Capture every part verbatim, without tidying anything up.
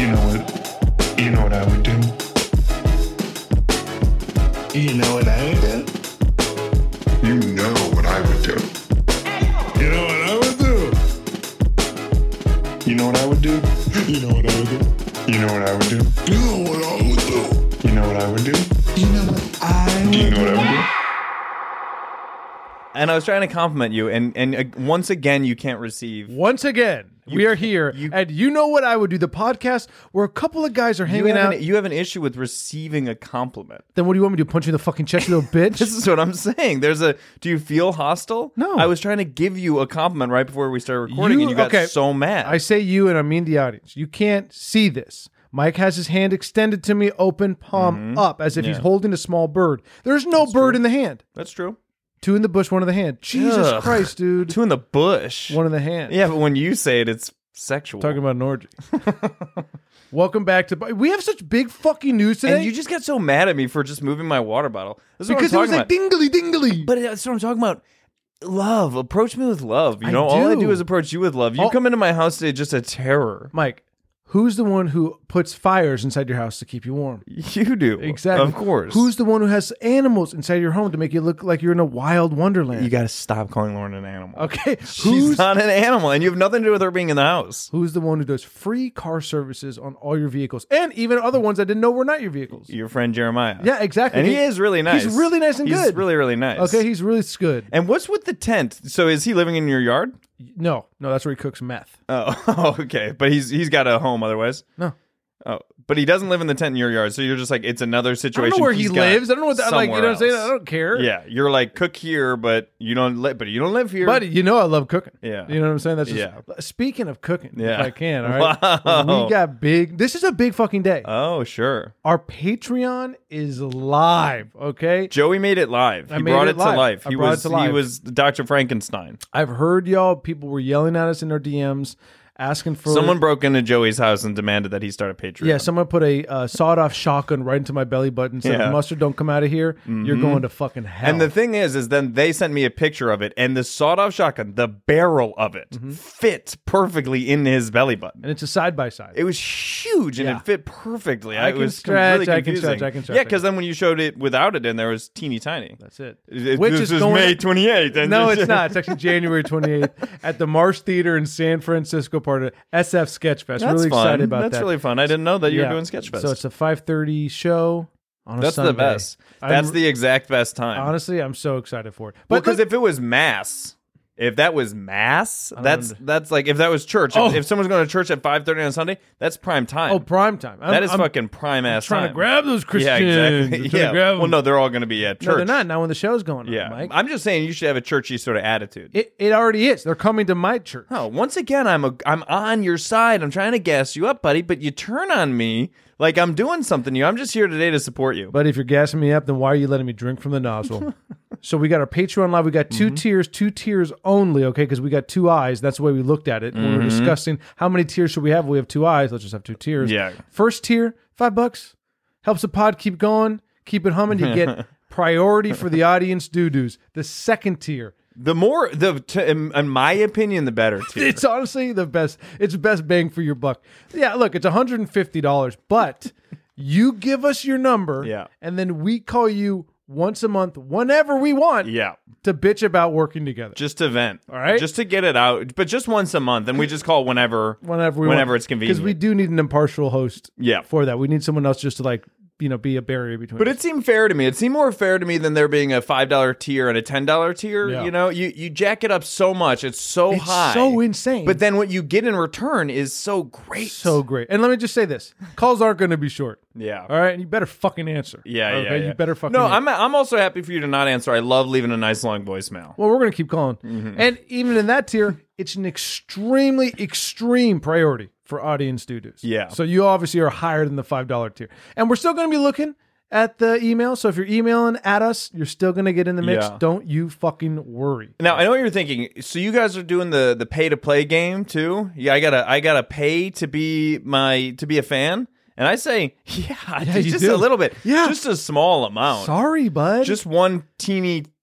You know what? You know what I would do? You know what I would do? You know what I would do. You know what I would do? You know what I would do? You know what I would do? You know what I would do? You know what I would do? You know what I would do? You know what I would do? You know what I would do? And I was trying to compliment you, and, and uh, once again, you can't receive. Once again, You we are can't- here, you- and you know what I would do? The podcast where a couple of guys are You hanging have, out. an, you have an issue with receiving a compliment. Then what do you want me to do? Punch you in the fucking chest, you little bitch? This is what I'm saying. There's a. Do you feel hostile? No. I was trying to give you a compliment right before we started recording, You- and you got okay. so mad. I say you, and I mean the audience. You can't see this. Mike has his hand extended to me, open palm up, as if he's Yeah. holding a small bird. There's no bird in the hand. That's true. Two in the bush, one in the hand. Jesus Ugh. Christ, dude. Two in the bush. One in the hand. Yeah, but when you say it, it's sexual. Talking about an orgy. Welcome back to. We have such big fucking news today. and you just got so mad at me for just moving my water bottle. This is because what it I'm was talking like about. dingly dingly. But that's what I'm talking about. Love. Approach me with love. You I know, all I do. do is approach you with love. You Oh. come into my house today just a terror. Mike, who's the one who puts fires inside your house to keep you warm? You do. Exactly. Of course. Who's the one who has animals inside your home to make you look like you're in a wild wonderland? You got to stop calling Lauren an animal. okay. She's Who's not an animal, and you have nothing to do with her being in the house. who's the one who does free car services on all your vehicles and even other ones that didn't know were not your vehicles? Your friend Jeremiah. Yeah, exactly. And he is really nice. He's really nice and He's good. really, really nice. Okay, he's really good. And what's with the tent? So is he living in your yard? No, no, that's where he cooks meth. Oh, okay. But he's he's got a home otherwise. No. Oh, but he doesn't live in the tent in your yard. So you're just like, it's another I situation. don't know where he he's got lives. I don't know what that, like, you know what I'm saying? somewhere I don't care. else. Yeah, you're like, cook here, but you don't live. But you don't live here. But you know I love cooking. Yeah. You know what I'm saying? That's just, Yeah. Speaking of cooking, Yeah. if I can, all right? Wow. We got big, this is a big fucking day. Oh, sure. Our Patreon is live, okay? Joey made it live. I He made brought it it, to live. life. I He brought it was to life. he was Doctor Frankenstein. I've heard y'all, people were yelling at us in our D Ms, asking for Someone broke into Joey's house and demanded that he start a Patreon. Yeah, someone put a uh, sawed-off shotgun right into my belly button. Said, Yeah. "Mustard, don't come out of here. You're going to fucking hell." And the thing is, is then they sent me a picture of it, and the sawed-off shotgun, the barrel of it, Mm-hmm. fit perfectly in his belly button. and it's a side by side. It was huge, and Yeah. it fit perfectly. I it can was stretch, really I can confusing. stretch, I can stretch, Yeah, I because can- then when you showed it without it in there, it was teeny tiny. That's it. It- Which this is is going May twenty-eighth. and No, this- it's not. It's actually January twenty-eighth at the Marsh Theater in San Francisco, part of S F Sketchfest. That's really fun. excited about That's that. really fun. I didn't know that you Yeah. were doing Sketchfest. So it's a five thirty show on a That's Sunday. the best. I'm- That's the exact best time. Honestly, I'm so excited for it. Well, But because look- if it was mass, if that was mass, that's under- that's like if that was church. Oh. If, if someone's going to church at five thirty on Sunday, that's prime time. oh, prime time. I'm, that is I'm fucking prime ass trying time. to grab those Christians. Yeah, I'm exactly. trying to Yeah. grab Well, them. no, they're all going to be at church. No, they're not. Not when the show's going on, Yeah, Mike. I'm just saying you should have a churchy sort of attitude. It, it already is. They're coming to my church. Oh, once again, I'm a, I'm on your side. I'm trying to gas you up, buddy, but you turn on me like I'm doing something to you. I'm just here today to support you. But if you're gassing me up, then why are you letting me drink from the nozzle? So we got our Patreon live. We got two Mm-hmm. tiers, two tiers only, okay? Because we got two eyes. That's the way we looked at it. When we were discussing how many tiers should we have. We have two eyes. Let's just have two tiers. Yeah. First tier, five bucks. Helps the pod keep going, keep it humming. You get priority for the audience doo-doos. The second tier, The more, the to, in, in my opinion, the better. Tier. it's honestly the best. It's the best bang for your buck. Yeah, look, it's one hundred fifty dollars, but you give us your number, Yeah. and then we call you once a month, whenever we want, Yeah. to bitch about working together. Just to vent. All right. Just to get it out. But just once a month. And we just call whenever Whenever we whenever want. it's convenient. Because we do need an impartial host Yeah. for that. We need someone else just to, like, you know, be a barrier between But us. it seemed fair to me. It seemed more fair to me than there being a five dollar tier and a ten dollar tier. Yeah. You know, you, you jack it up so much. It's so It's high. so insane. But then what you get in return is so great. So great. And let me just say this. Calls aren't going to be short. Yeah. All right? And you better fucking answer. Yeah, okay? yeah, yeah. You better fucking No, answer. I'm I'm also happy for you to not answer. I love leaving a nice long voicemail. Well, we're going to keep calling. Mm-hmm. And even in that tier, it's an extremely, extreme priority for audience doo-doos. Yeah. So you obviously are higher than the five dollar tier. And we're still going to be looking at the email. So if you're emailing at us, you're still going to get in the mix. Yeah. Don't you fucking worry. Now I know what you're thinking. So you guys are doing the the pay to play game too? Yeah, I gotta I gotta pay to be my to be a fan. And I say, yeah, Yeah, you just do. a little bit. Yeah. Just a small amount. Sorry, bud. Just one teeny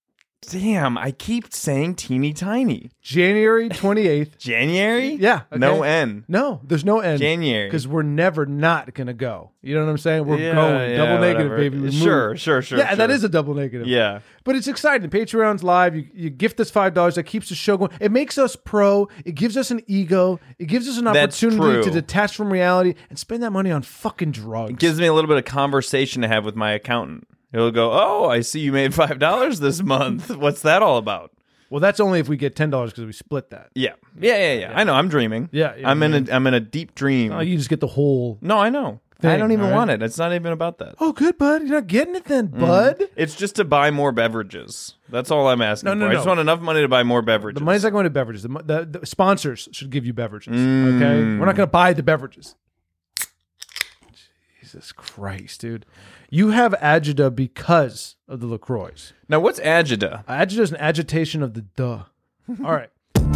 Damn, I keep saying teeny tiny. January twenty-eighth. January? Yeah. Okay. No N. No, there's no end. January. Because we're never not going to go. You know what I'm saying? We're Yeah, going. yeah, double negative, whatever. baby. We Sure, moved. sure, sure. Yeah, sure. that is a double negative. Yeah. But it's exciting. Patreon's live. You, you gift us five dollars. That keeps the show going. It makes us pro. It gives us an ego. It gives us an That's opportunity true. to detach from reality and spend that money on fucking drugs. It gives me a little bit of conversation to have with my accountant. He'll go, oh, I see you made five dollars this month. What's that all about? Well, that's only if we get ten dollars because we split that. Yeah. yeah, yeah, yeah. I know. I'm dreaming. Yeah, yeah, I'm in yeah. a I'm in a deep dream. Oh, you just get the whole. No, I know. Thing, I don't even all right? want it. It's not even about that. Oh, good, bud. You're not getting it then, bud. It's just to buy more beverages. That's all I'm asking No, no, for. I just no. want enough money to buy more beverages. The money's not going to beverages. The, mo- the, the sponsors should give you beverages. Okay, we're not going to buy the beverages. Jesus Christ, dude! You have agita because of the LaCroix. Now, what's agita? Agita is an agitation of the duh. All right.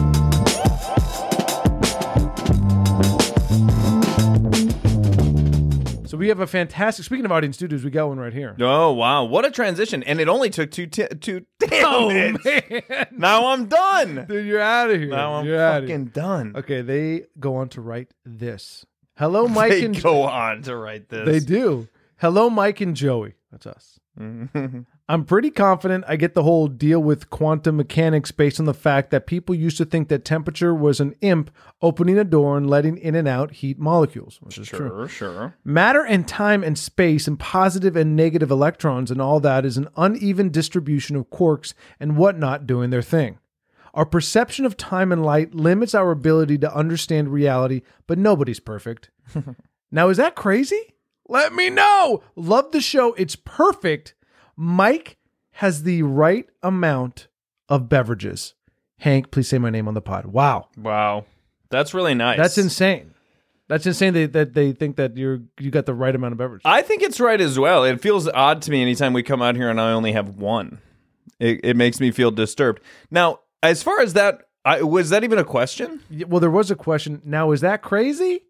So we have a fantastic. Speaking of audience studios, we got one right here. Oh, wow. What a transition. And it only took two... T- two damn Oh it. man, Now I'm done. dude, you're out of here. Now I'm you're outta here. fucking done. Okay, they go on to write this. Hello, Mike They and go on to write this. They do. Hello, Mike and Joey. That's us. I'm pretty confident I get the whole deal with quantum mechanics based on the fact that people used to think that temperature was an imp opening a door and letting in and out heat molecules, which is true. Sure, sure. Matter and time and space and positive and negative electrons and all that is an uneven distribution of quarks and whatnot doing their thing. Our perception of time and light limits our ability to understand reality, but nobody's perfect. Now, is that crazy? Let me know. Love the show. It's perfect. Mike has the right amount of beverages. Hank, please say my name on the pod. Wow. Wow. That's really nice. That's insane. That's insane that, that they think that you're you got the right amount of beverages. I think it's right as well. It feels odd to me anytime we come out here and I only have one. It, it makes me feel disturbed. Now, as far as that, I, was that even a question? Yeah, well, there was a question. Now, is that crazy?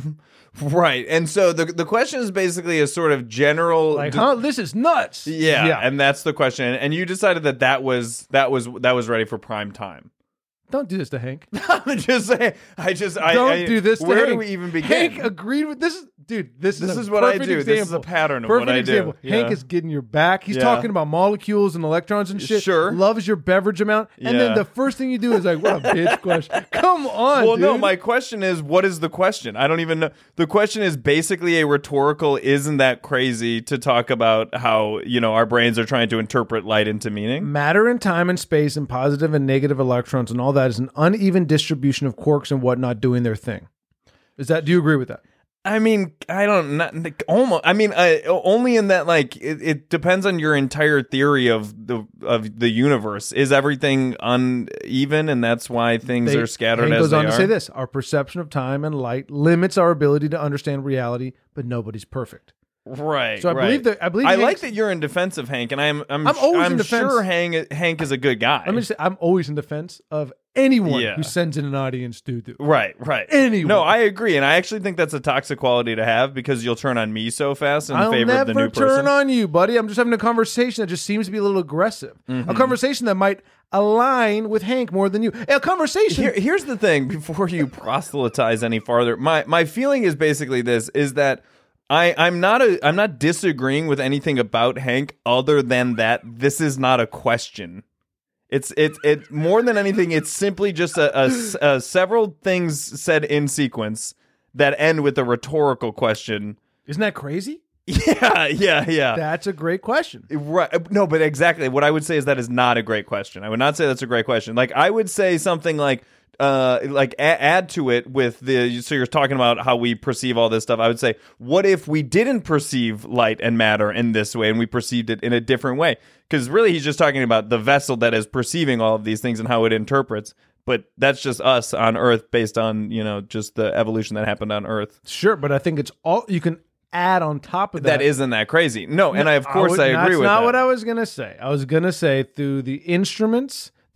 Right. And so the the question is basically a sort of general Like, huh? This is nuts. Yeah, Yeah. and that's the question. And you decided that that was that was that was ready for prime time. Don't do this to Hank. I'm just saying. I just I Don't I, do this to Where Hank. do we even begin? Hank agreed with this. Is, dude, this, This is a is what I perfect do. Example. This is a pattern of perfect what I do. example. Hank Yeah. is getting your back. He's Yeah. talking about molecules and electrons and shit. Sure. Loves your beverage amount. And Yeah. then the first thing you do is like, what a bitch question. Come on, Well, dude. no, my question is, what is the question? I don't even know. The question is basically a rhetorical, isn't that crazy to talk about how, you know, our brains are trying to interpret light into meaning? Matter and time and space and positive and negative electrons and all that is an uneven distribution of quarks and whatnot doing their thing. Is that? Do you agree with that? I mean, I don't, not, almost, I mean, I, only in that, like, it, it depends on your entire theory of the of the universe. Is everything uneven, and that's why things They- are scattered Hank as goes they on are? to say this: our perception of time and light limits our ability to understand reality, but nobody's perfect. Right. So I right. believe that- I believe I Hank's- like that you're in defense of Hank, and I'm I'm I'm always I'm in defense. sure Hank Hank is a good guy. Let me just say, I'm always in defense of anyone Yeah. who sends in an audience doo doo. Right, right. Anyone. No, I agree, and I actually think that's a toxic quality to have because you'll turn on me so fast in I'll favor never of the new turn person. on you, buddy. I'm just having a conversation that just seems to be a little aggressive. Mm-hmm. A conversation that might align with Hank more than you. A conversation. Here, here's the thing: before you proselytize any farther, my my feeling is basically this: is that I I'm not a I'm not disagreeing with anything about Hank other than that this is not a question. It's it's it more than anything. It's simply just a, a, a several things said in sequence that end with a rhetorical question. Isn't that crazy? Yeah, yeah, yeah. That's a great question. Right. No, but exactly. What I would say is that is not a great question. I would not say that's a great question. Like, I would say something like, uh, like a- add to it with the, so you're talking about how we perceive all this stuff. I would say, what if we didn't perceive light and matter in this way and we perceived it in a different way? Because really he's just talking about the vessel that is perceiving all of these things and how it interprets. But that's just us on Earth based on, you know, just the evolution that happened on Earth. Sure, but I think it's all you can add on top of that. That isn't that crazy. No, and I, of course would- I, agree that's with not that. what I was gonna say. I was gonna say through the instruments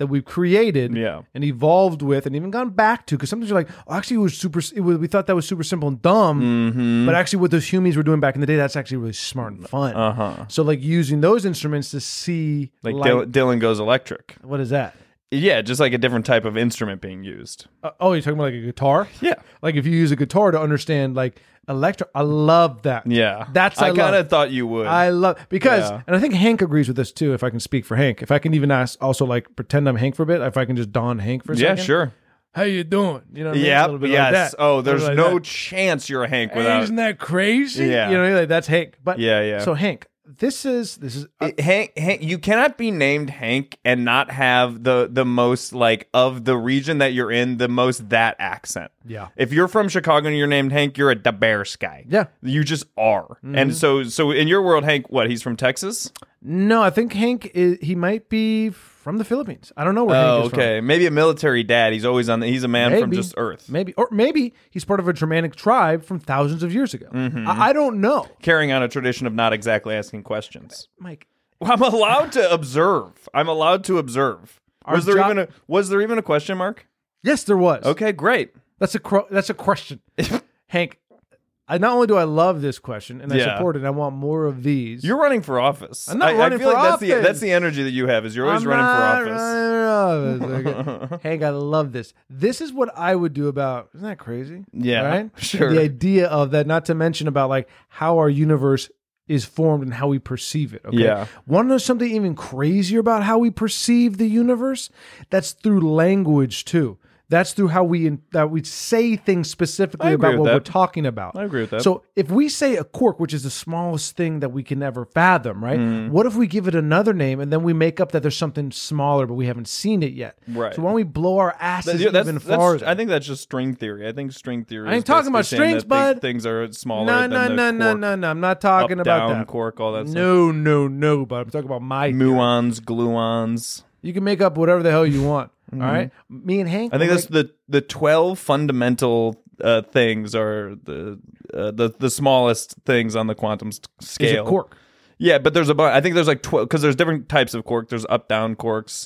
that we've created Yeah. and evolved with and even gone back to. Because sometimes you're like, oh, actually, it was super. It was, we thought that was super simple and dumb, Mm-hmm. but actually, what those humans were doing back in the day, that's actually really smart and fun. Uh-huh. So, like using those instruments to see, Like light- Dylan, Dylan Goes Electric. what is that? Yeah, just like a different type of instrument being used. Uh, oh, you're talking about like a guitar? Yeah. Like if you use a guitar to understand like electro, I love that. Yeah. That's I, I kind love. of thought you would. I love because, Yeah. and I think Hank agrees with this too. If I can speak for Hank, if I can even ask, also like pretend I'm Hank for a bit. If I can just don Hank for a yeah, second. sure. How you doing? You know, what I mean? A Yeah. little bit Yes. like that. Oh, A there's little no like chance you're a Hank that. without. Isn't that crazy? Yeah. You know, like, that's Hank. But Yeah, yeah. So Hank, this is this is uh, It- Hank, Hank, you cannot be named Hank and not have the the most like of the region that you're in, the most that accent. Yeah. If you're from Chicago and you're named Hank, you're a Da Bears guy. Yeah. You just are. Mm-hmm. And so so in your world, Hank, what? He's from Texas? no. I think Hank is he might be from the Philippines. I don't know where Oh, Hank is okay. Maybe a military dad. He's always on. The, he's a man from. from Maybe. just Earth, Maybe, or maybe he's part of a Germanic tribe from thousands of years ago. Mm-hmm. I, I don't know, carrying on a tradition of not exactly asking questions. Mike. Well, I'm allowed to observe. I'm allowed to observe. Our Was there job- even a was there even a question mark? Yes, there was. Okay, great. That's a cro- that's a question, Hank. I not only do I love this question and I Yeah. support it, and I want more of these. You're running for office. I'm not I, running I feel for like that's the office. that's the energy that you have. Is you're always I'm running not for office. running for office. Okay. Hank, I love this. This is what I would do about. Isn't that crazy? Yeah, right. sure. The idea of that, not to mention about like how our universe is formed and how we perceive it. Okay. Yeah. Want to know something even crazier about how we perceive the universe? That's through language too. That's through how we that we say things specifically I agree about with what that. we're talking about. I agree with that. So if we say a cork, which is the smallest thing that we can ever fathom, right? Mm. What if we give it another name and then we make up that there's something smaller, but we haven't seen it yet? Right. So why don't we blow our asses That's, that's, even that's- farther? I think that's just string theory. I think string theory. I ain't is talking about basically saying strings, that bud. Things, things are smaller no, than no, the no, no, cork. no, no. I'm not talking Up, about down, that. cork, all that stuff. No, no, no. But I'm talking about my theory. Muons, gluons. You can make up whatever the hell you want. All right. Me and Hank. I think we're that's the the twelve fundamental uh, things are the uh, the the smallest things on the quantum s- like- is scale. a cork. Yeah, but there's a bunch. I think there's like twelve because there's different types of cork. There's up down corks.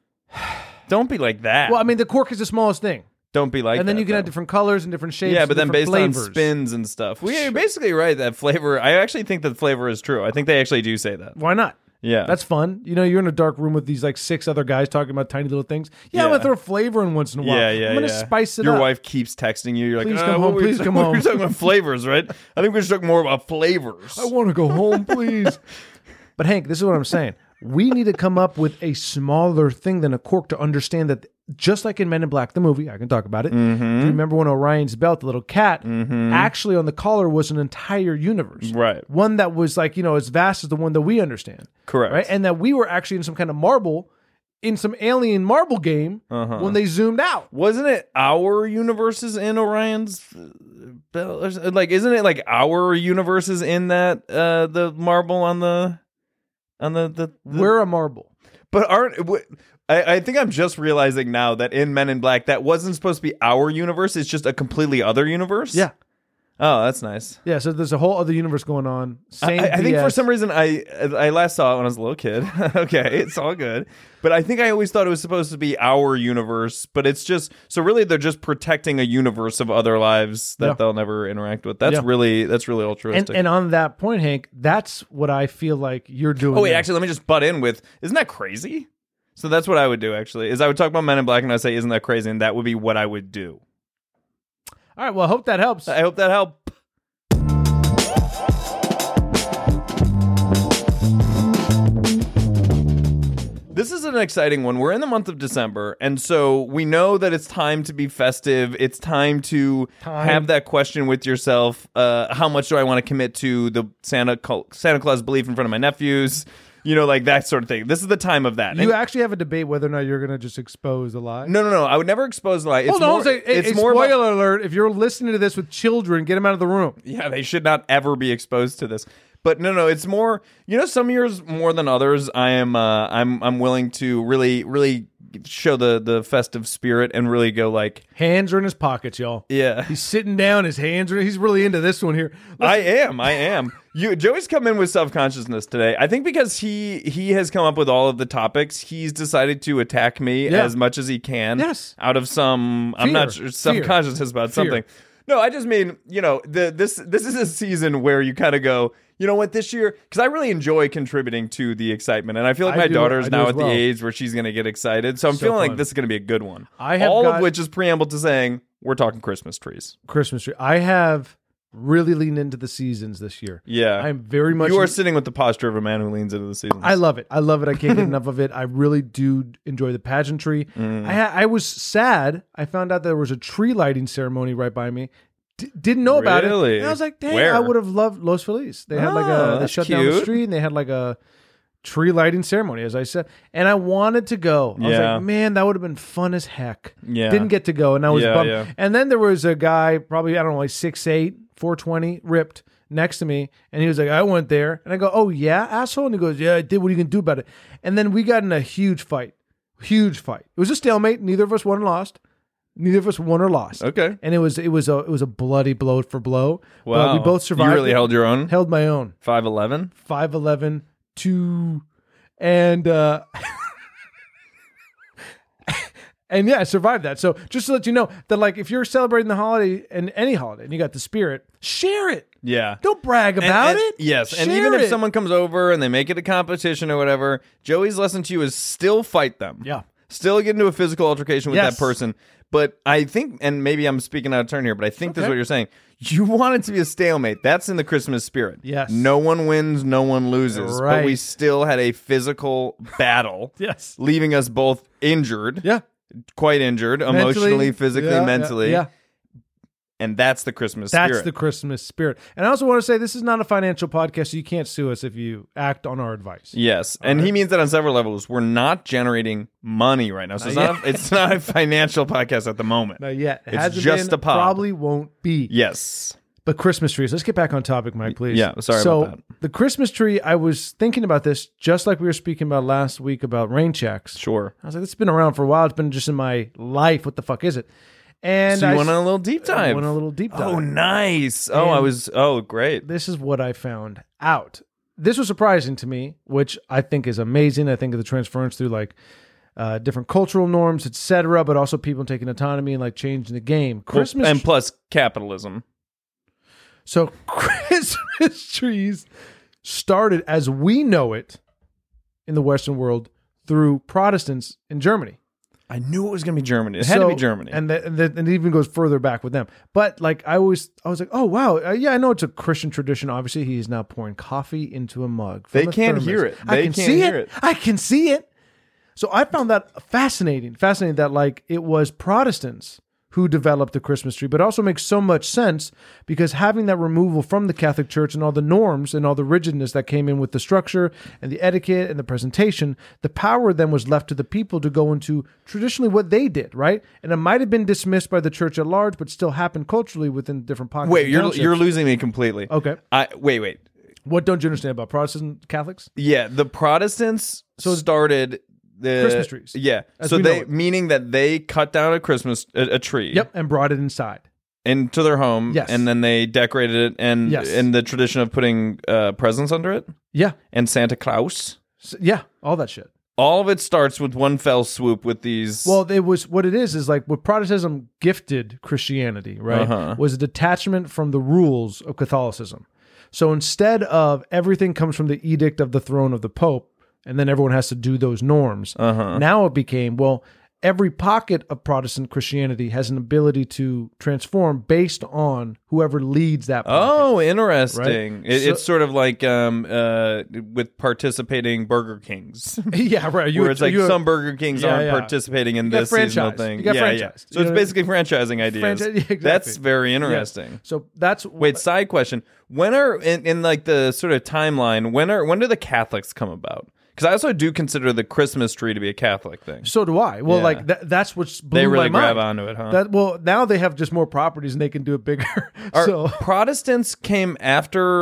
Don't be like that. Well, I mean, the cork is the smallest thing, Don't be like and then that, you can though. have different colors and different shapes. Yeah, and but then different based flavors. on spins and stuff. Well, yeah, you're basically right. That flavor. I actually think that flavor is true. I think they actually do say that. Why not? Yeah, That's fun. You know, you're in a dark room with these like six other guys talking about tiny little things. Yeah, I'm Yeah. gonna throw flavor in once in a while. Yeah, yeah, I'm gonna yeah. spice it Your up. wife keeps texting you. You're like, Please uh, come what home, were we please ta- come we were home. talking about flavors, right? I think we should talk more about flavors. I want to go home, please. But Hank, this is what I'm saying. We need to come up with a smaller thing than a cork to understand that, just like in Men in Black, the movie, I can talk about it. Mm-hmm. Do you remember when Orion's belt, the little cat, actually on the collar was an entire universe? Right. One that was like, you know, as vast as the one that we understand. Correct. Right. And that we were actually in some kind of marble, in some alien marble game Uh-huh. when they zoomed out. Wasn't it our universes in Orion's uh, belt? or s- Like, isn't it like our universes in that uh, the marble on the on the the? the We're a marble. but aren't. W- I, I think I'm just realizing now that in Men in Black that wasn't supposed to be our universe. It's just a completely other universe. Yeah. Oh, that's nice. Yeah. So there's a whole other universe going on. Same I, I think B S. for some reason I I last saw it when I was a little kid. Okay, it's all good. But I think I always thought it was supposed to be our universe, but it's just so really they're just protecting a universe of other lives that Yeah. they'll never interact with. That's Yeah. really that's really And, altruistic. and on that point, Hank, that's what I feel like you're doing. oh wait, now. actually, let me just butt in with isn't that crazy? So that's what I would do. Actually, is I would talk about Men in Black and I'd say, "Isn't that crazy?" And that would be what I would do. All right. Well, I hope that helps. I hope that helped. This is an exciting one. We're in the month of December, and so we know that it's time to be festive. It's time to Time. have that question with yourself. Uh, how much do I want to commit to the Santa Cla- Santa Claus belief in front of my nephews? You know, like that sort of thing. This is the time of that. You And- actually have a debate whether or not you're going to just expose the lie. no, no, no. I would never expose the lie. It's Hold more, on. Say, it's a, more spoiler about, alert. If you're listening to this with children, get them out of the room. yeah, they should not ever be exposed to this. But no, no, it's more. You know, some years more than others, I am. Uh, I'm. I'm willing to really, really show the the festive spirit and really go like hands are in his pockets, y'all. Yeah, he's sitting down. His hands are. He's really into this one here. Let's, I am. I am. You, Joey's come in with self-consciousness today. I think because he he has come up with all of the topics, he's decided to attack me Yeah. as much as he can. Yes. Out of some, I'm Fear. not sure, self-consciousness about Fear. something. No, I just mean, you know, the this this is a season where you kind of go, you know what, this year, because I really enjoy contributing to the excitement, and I feel like I my do- daughter's I do now as at well. the age where she's going to get excited. So I'm So feeling fun. like this is going to be a good one. I have all got- of which is preamble to saying we're talking Christmas trees. Christmas tree. I have really leaned into the seasons this year. Yeah, I'm very much. You are sitting with the posture of a man who leans into the seasons. I love it. I love it. I can't get enough of it. I really do enjoy the pageantry. Mm. I ha- I was sad. I found out there was a tree lighting ceremony right by me. D- didn't know about Really? it. And I was like, dang, Where? I would have loved Los Feliz. They had like Oh, a they that's shut down the cute. street and they had like a tree lighting ceremony, as I said. And I wanted to go. I was Yeah. like, man, that would have been fun as heck. Yeah. Didn't get to go, and I was Yeah, bummed. yeah. And then there was a guy, probably I don't know, like six eight, four twenty, ripped next to me, and he was like, I went there. And I go, oh yeah, asshole? And he goes, yeah, I did. What are you gonna do about it? And then we got in a huge fight. Huge fight. It was a stalemate. Neither of us won or lost. Neither of us won or lost. Okay. And it was it was a it was a bloody blow for blow. Wow. But we both survived. You really it. held your own? Held my own. five eleven? five eleven, two, and uh and yeah, I survived that. So just to let you know that, like, if you're celebrating the holiday and any holiday and you got the spirit, share it. Yeah. Don't brag And- about and- it. Yes. And Share even if it. someone comes over and they make it a competition or whatever, Joey's lesson to you is still fight them. Yeah. Still get into a physical altercation with Yes. that person. But I think, and maybe I'm speaking out of turn here, but I think this is Okay. what you're saying. You want it to be a stalemate. That's in the Christmas spirit. Yes. No one wins, no one loses. But Right. we still had a physical battle. Yes. Leaving us both injured. Yeah. Quite injured, Mentally, emotionally, physically, yeah, yeah, mentally. Yeah. And that's the Christmas That's spirit. the Christmas spirit. And I also want to say this is not a financial podcast, so you can't sue us if you act on our advice. Yes, and he means that on several levels. We're not generating money right now, so it's not. A, it's not a financial podcast at the moment. Not yet. It It's hasn't just been, a pod. Probably won't be. Yes. But Christmas trees. Let's get back on topic, Mike, please. Yeah, sorry so about that. the Christmas tree, I was thinking about this just like we were speaking about last week about rain checks. Sure. I was like, it's been around for a while. It's been just in my life. What the fuck is it? And So you I went on a little deep I dive. went on a little deep dive. Oh, nice. Oh, I And- was. Oh, great. This is what I found out. This was surprising to me, which I think is amazing. I think of the transference through like uh, different cultural norms, et cetera, but also people taking autonomy and like changing the game. Christmas and plus capitalism. So Christmas trees started as we know it in the Western world through Protestants in Germany. I knew it was going to be Germany. It had So- to be Germany. and the, and, the, and it even goes further back with them. But like I always, I was like, oh wow, uh, yeah, I know it's a Christian tradition. Obviously, he is now pouring coffee into a mug. from They a can't thermos. hear it. I They can can't see hear it. it. I can see it. So I found that fascinating. Fascinating that like it was Protestants who developed the Christmas tree, but it also makes so much sense because having that removal from the Catholic Church and all the norms and all the rigidness that came in with the structure and the etiquette and the presentation, the power then was left to the people to go into traditionally what they did, right? And it might have been dismissed by the church at large, but still happened culturally within different pockets. wait, and you're townships. you're losing me completely. Okay. I wait, wait. What don't you understand about Protestant Catholics? Yeah, the Protestants So- started the Christmas trees, Yeah, as so we know they it. meaning that they cut down a Christmas a, a tree. Yep, and brought it inside. Into their home. Yes. And then they decorated it, and Yes. in the tradition of putting uh, presents under it Yeah, and Santa Claus. S- yeah, all that shit. All of it starts with one fell swoop with these. Well, it was what it is is like what Protestantism gifted Christianity, right? Uh-huh. Was a detachment from the rules of Catholicism. So instead of everything comes from the edict of the throne of the Pope, and then everyone has to do those norms. Uh-huh. Now it became, well, every pocket of Protestant Christianity has an ability to transform based on whoever leads that pocket. Oh, interesting. Right? It, So- it's sort of like um, uh, with participating Burger Kings. yeah, right. You, Where it's like you- some Burger Kings Yeah, aren't yeah. participating in You got this seasonal franchised. thing. You got yeah, yeah. franchised. So You it's know- basically franchising ideas. Franchise- yeah, exactly. That's very Yeah. interesting. So that's Wait, side question: When are in, in like the sort of timeline? When are when do the Catholics come about? Because I also do consider the Christmas tree to be a Catholic thing. So do I. Well, Yeah. like that, that's what's blew They really my mind. grab onto it, huh? That well, now they have just more properties and they can do it bigger. Are so Protestants came after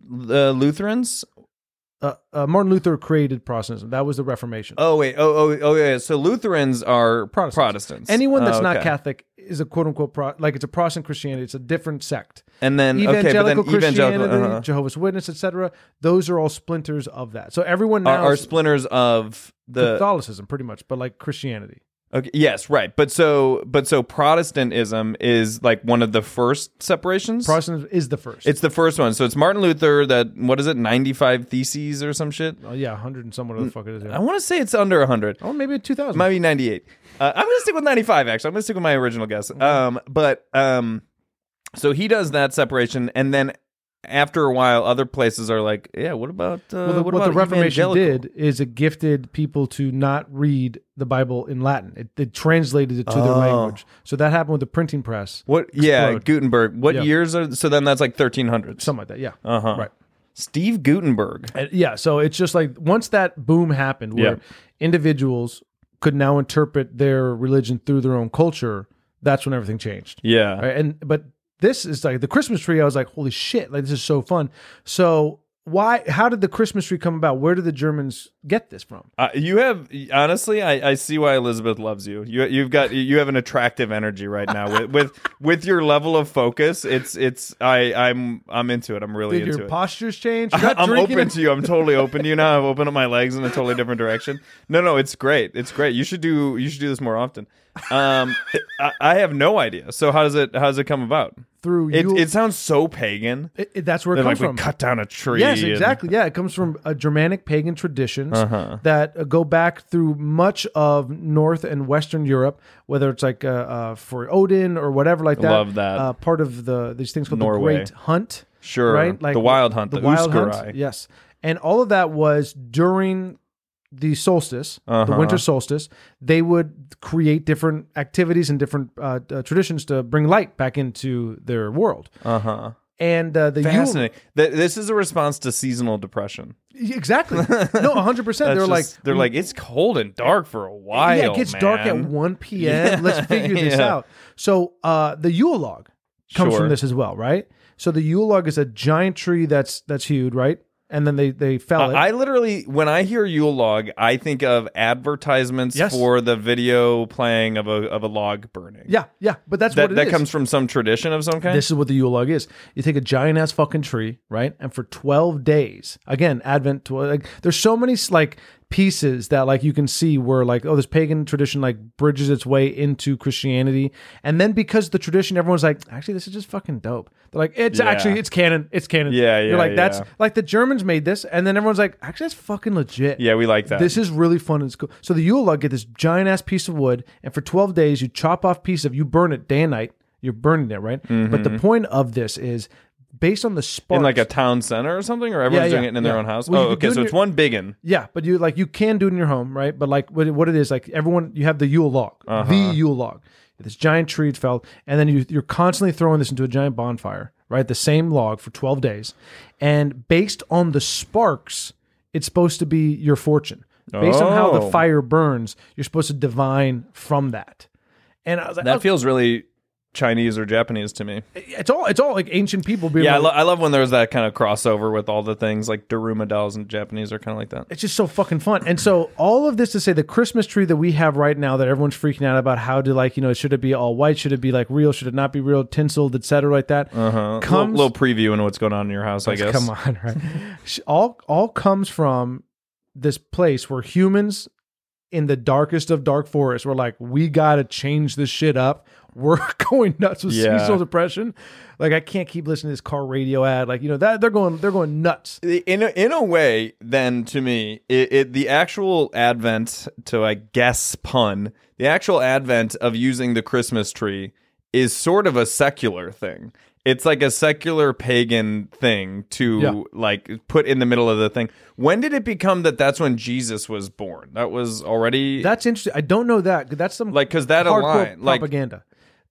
uh, Lutherans? Uh, uh, Martin Luther created Protestantism. That was the Reformation. Oh wait, oh oh oh yeah. So Lutherans are Protestants. Protestants. Anyone that's Oh, not okay. Catholic is a quote unquote pro- like it's a Protestant Christianity. It's a different sect. And then okay, but then Evangelical Christianity, evangelical uh-huh. Jehovah's Witness, et cetera. Those are all splinters of that. So everyone now are, are is splinters of the Catholicism, pretty much, but like Christianity. Okay, yes, right. But so but so Protestantism is like one of the first separations. Protestantism is the first. It's the first one. So it's Martin Luther that what is it? ninety-five theses or some shit. oh yeah, hundred and some whatever the fuck it is. I Yeah. want to say it's under one hundred. Oh, maybe two thousand. Might be ninety-eight. Uh, I'm going to stick with ninety-five actually. I'm going to stick with my original guess. Um but um so he does that separation, and then after a while, other places are like, yeah, what about uh, Well, the, what, what, about the Reformation evangelical? did is it gifted people to not read the Bible in Latin. It, it translated it to their Oh. language. So that happened with the printing press. What? Yeah, Explode. Gutenberg. What Yeah. years are? So then that's like thirteen hundreds. Something like that. Yeah. Uh huh. Right. Steve Gutenberg. And yeah. So it's just like once that boom happened where Yeah. individuals could now interpret their religion through their own culture, that's when everything changed. Yeah. Right? And but this is like the Christmas tree. I was like, holy shit! Like this is so fun. So why? How did the Christmas tree come about? Where did the Germans get this from? Uh, you have honestly, I, I see why Elizabeth loves you. You you've got you have an attractive energy right now with with, with your level of focus. It's it's I I'm I'm into it. I'm really Did into your it. postures change? You're not I'm drinking open it? to you. I'm totally open to you now. I've opened up my legs in a totally different direction. No, no, it's great. It's great. You should do you should do this more often. Um, I, I have no idea. So how does it how does it come about? Through It Yule- it sounds so pagan. It- it- that's where it They're comes like from. we cut down a tree. Yes, and- exactly. Yeah, it comes from uh, Germanic pagan traditions Uh-huh. that uh, go back through much of North and Western Europe, whether it's like uh, uh, for Odin or whatever like that. Love that. Uh, part of the these things called Norway. the Great Hunt. Sure. Right? The Wild Hunt, the Wild Uskarai. Hunt. Yes, and all of that was during the solstice, the Uh-huh. winter solstice. They would create different activities and different uh, uh, traditions to bring light back into their world. Uh huh. And uh, the Yule, Fascinating. Th- This is a response to seasonal depression. exactly, no, one hundred percent. They're That's like just- they're like it's cold and dark for a while. yeah, it gets dark at man." one p.m. Let's figure this Yeah. out. So uh, the Yule log comes Sure. from this as well, right? So the Yule log is a giant tree that's that's hewed, right? And then they they fell it. I I literally, when I hear Yule log, I think of advertisements Yes. for the video playing of a of a log burning. yeah, yeah, but that's that what it that is. comes from some tradition of some kind. This is what the Yule log is. You take a giant ass fucking tree, right? And for twelve days, again, Advent, tw- like, there's so many like pieces that like you can see where like, oh, this pagan tradition like bridges its way into Christianity. And then because the tradition, everyone's like, actually, this is just fucking dope. They're like, it's Yeah. actually, it's canon. It's canon. Yeah, You're yeah, like, that's yeah. like the Germans made this. And then everyone's like, actually, that's fucking legit. Yeah, we like that. This is really fun and it's cool. So the Yule log, get this giant ass piece of wood, and for twelve days, you chop off piece of, you burn it day and night. You're burning it, right? But the point of this is based on the sparks. in like a town center or something, or everyone's Yeah, doing yeah, it in their yeah. own house. Well, you oh, could do okay, it so in it's your- one big one. Yeah, but you like you can do it in your home, right? But like what, what it is, like everyone, you have the Yule log, Uh-huh. the Yule log, this giant tree it's felled, and then you you're constantly throwing this into a giant bonfire, right? The same log for twelve days, and based on the sparks, it's supposed to be your fortune. Based on how the Oh. fire burns, you're supposed to divine from that. And I was like, That oh, feels really Chinese or Japanese to me. it's all it's all like ancient people being Yeah, I, like, lo- I love when there's that kind of crossover with all the things like Daruma dolls and Japanese are kind of like that. it's just so fucking fun. And so all of this to say the Christmas tree that we have right now that everyone's freaking out about how to like, you know, should it be all white? Should it be like real? Should it not be real? Tinseled, et cetera, like that. Uh-huh. Comes, little, little preview into what's going on in your house, I guess. Come on, right? Sh- all all comes from this place where humans in the darkest of dark forests were like, we gotta change this shit up. We're going nuts with Yeah. seasonal depression. Like I can't keep listening to this car radio ad. Like, you know, that they're going they're going nuts. In a, in a way, then to me, it, it the actual advent to I guess pun, the actual advent of using the Christmas tree is sort of a secular thing. It's like a secular pagan thing to Yeah. like put in the middle of the thing. When did it become that that's when Jesus was born? That was already That's interesting. I don't know that. That's some like because that hardcore aligned like propaganda.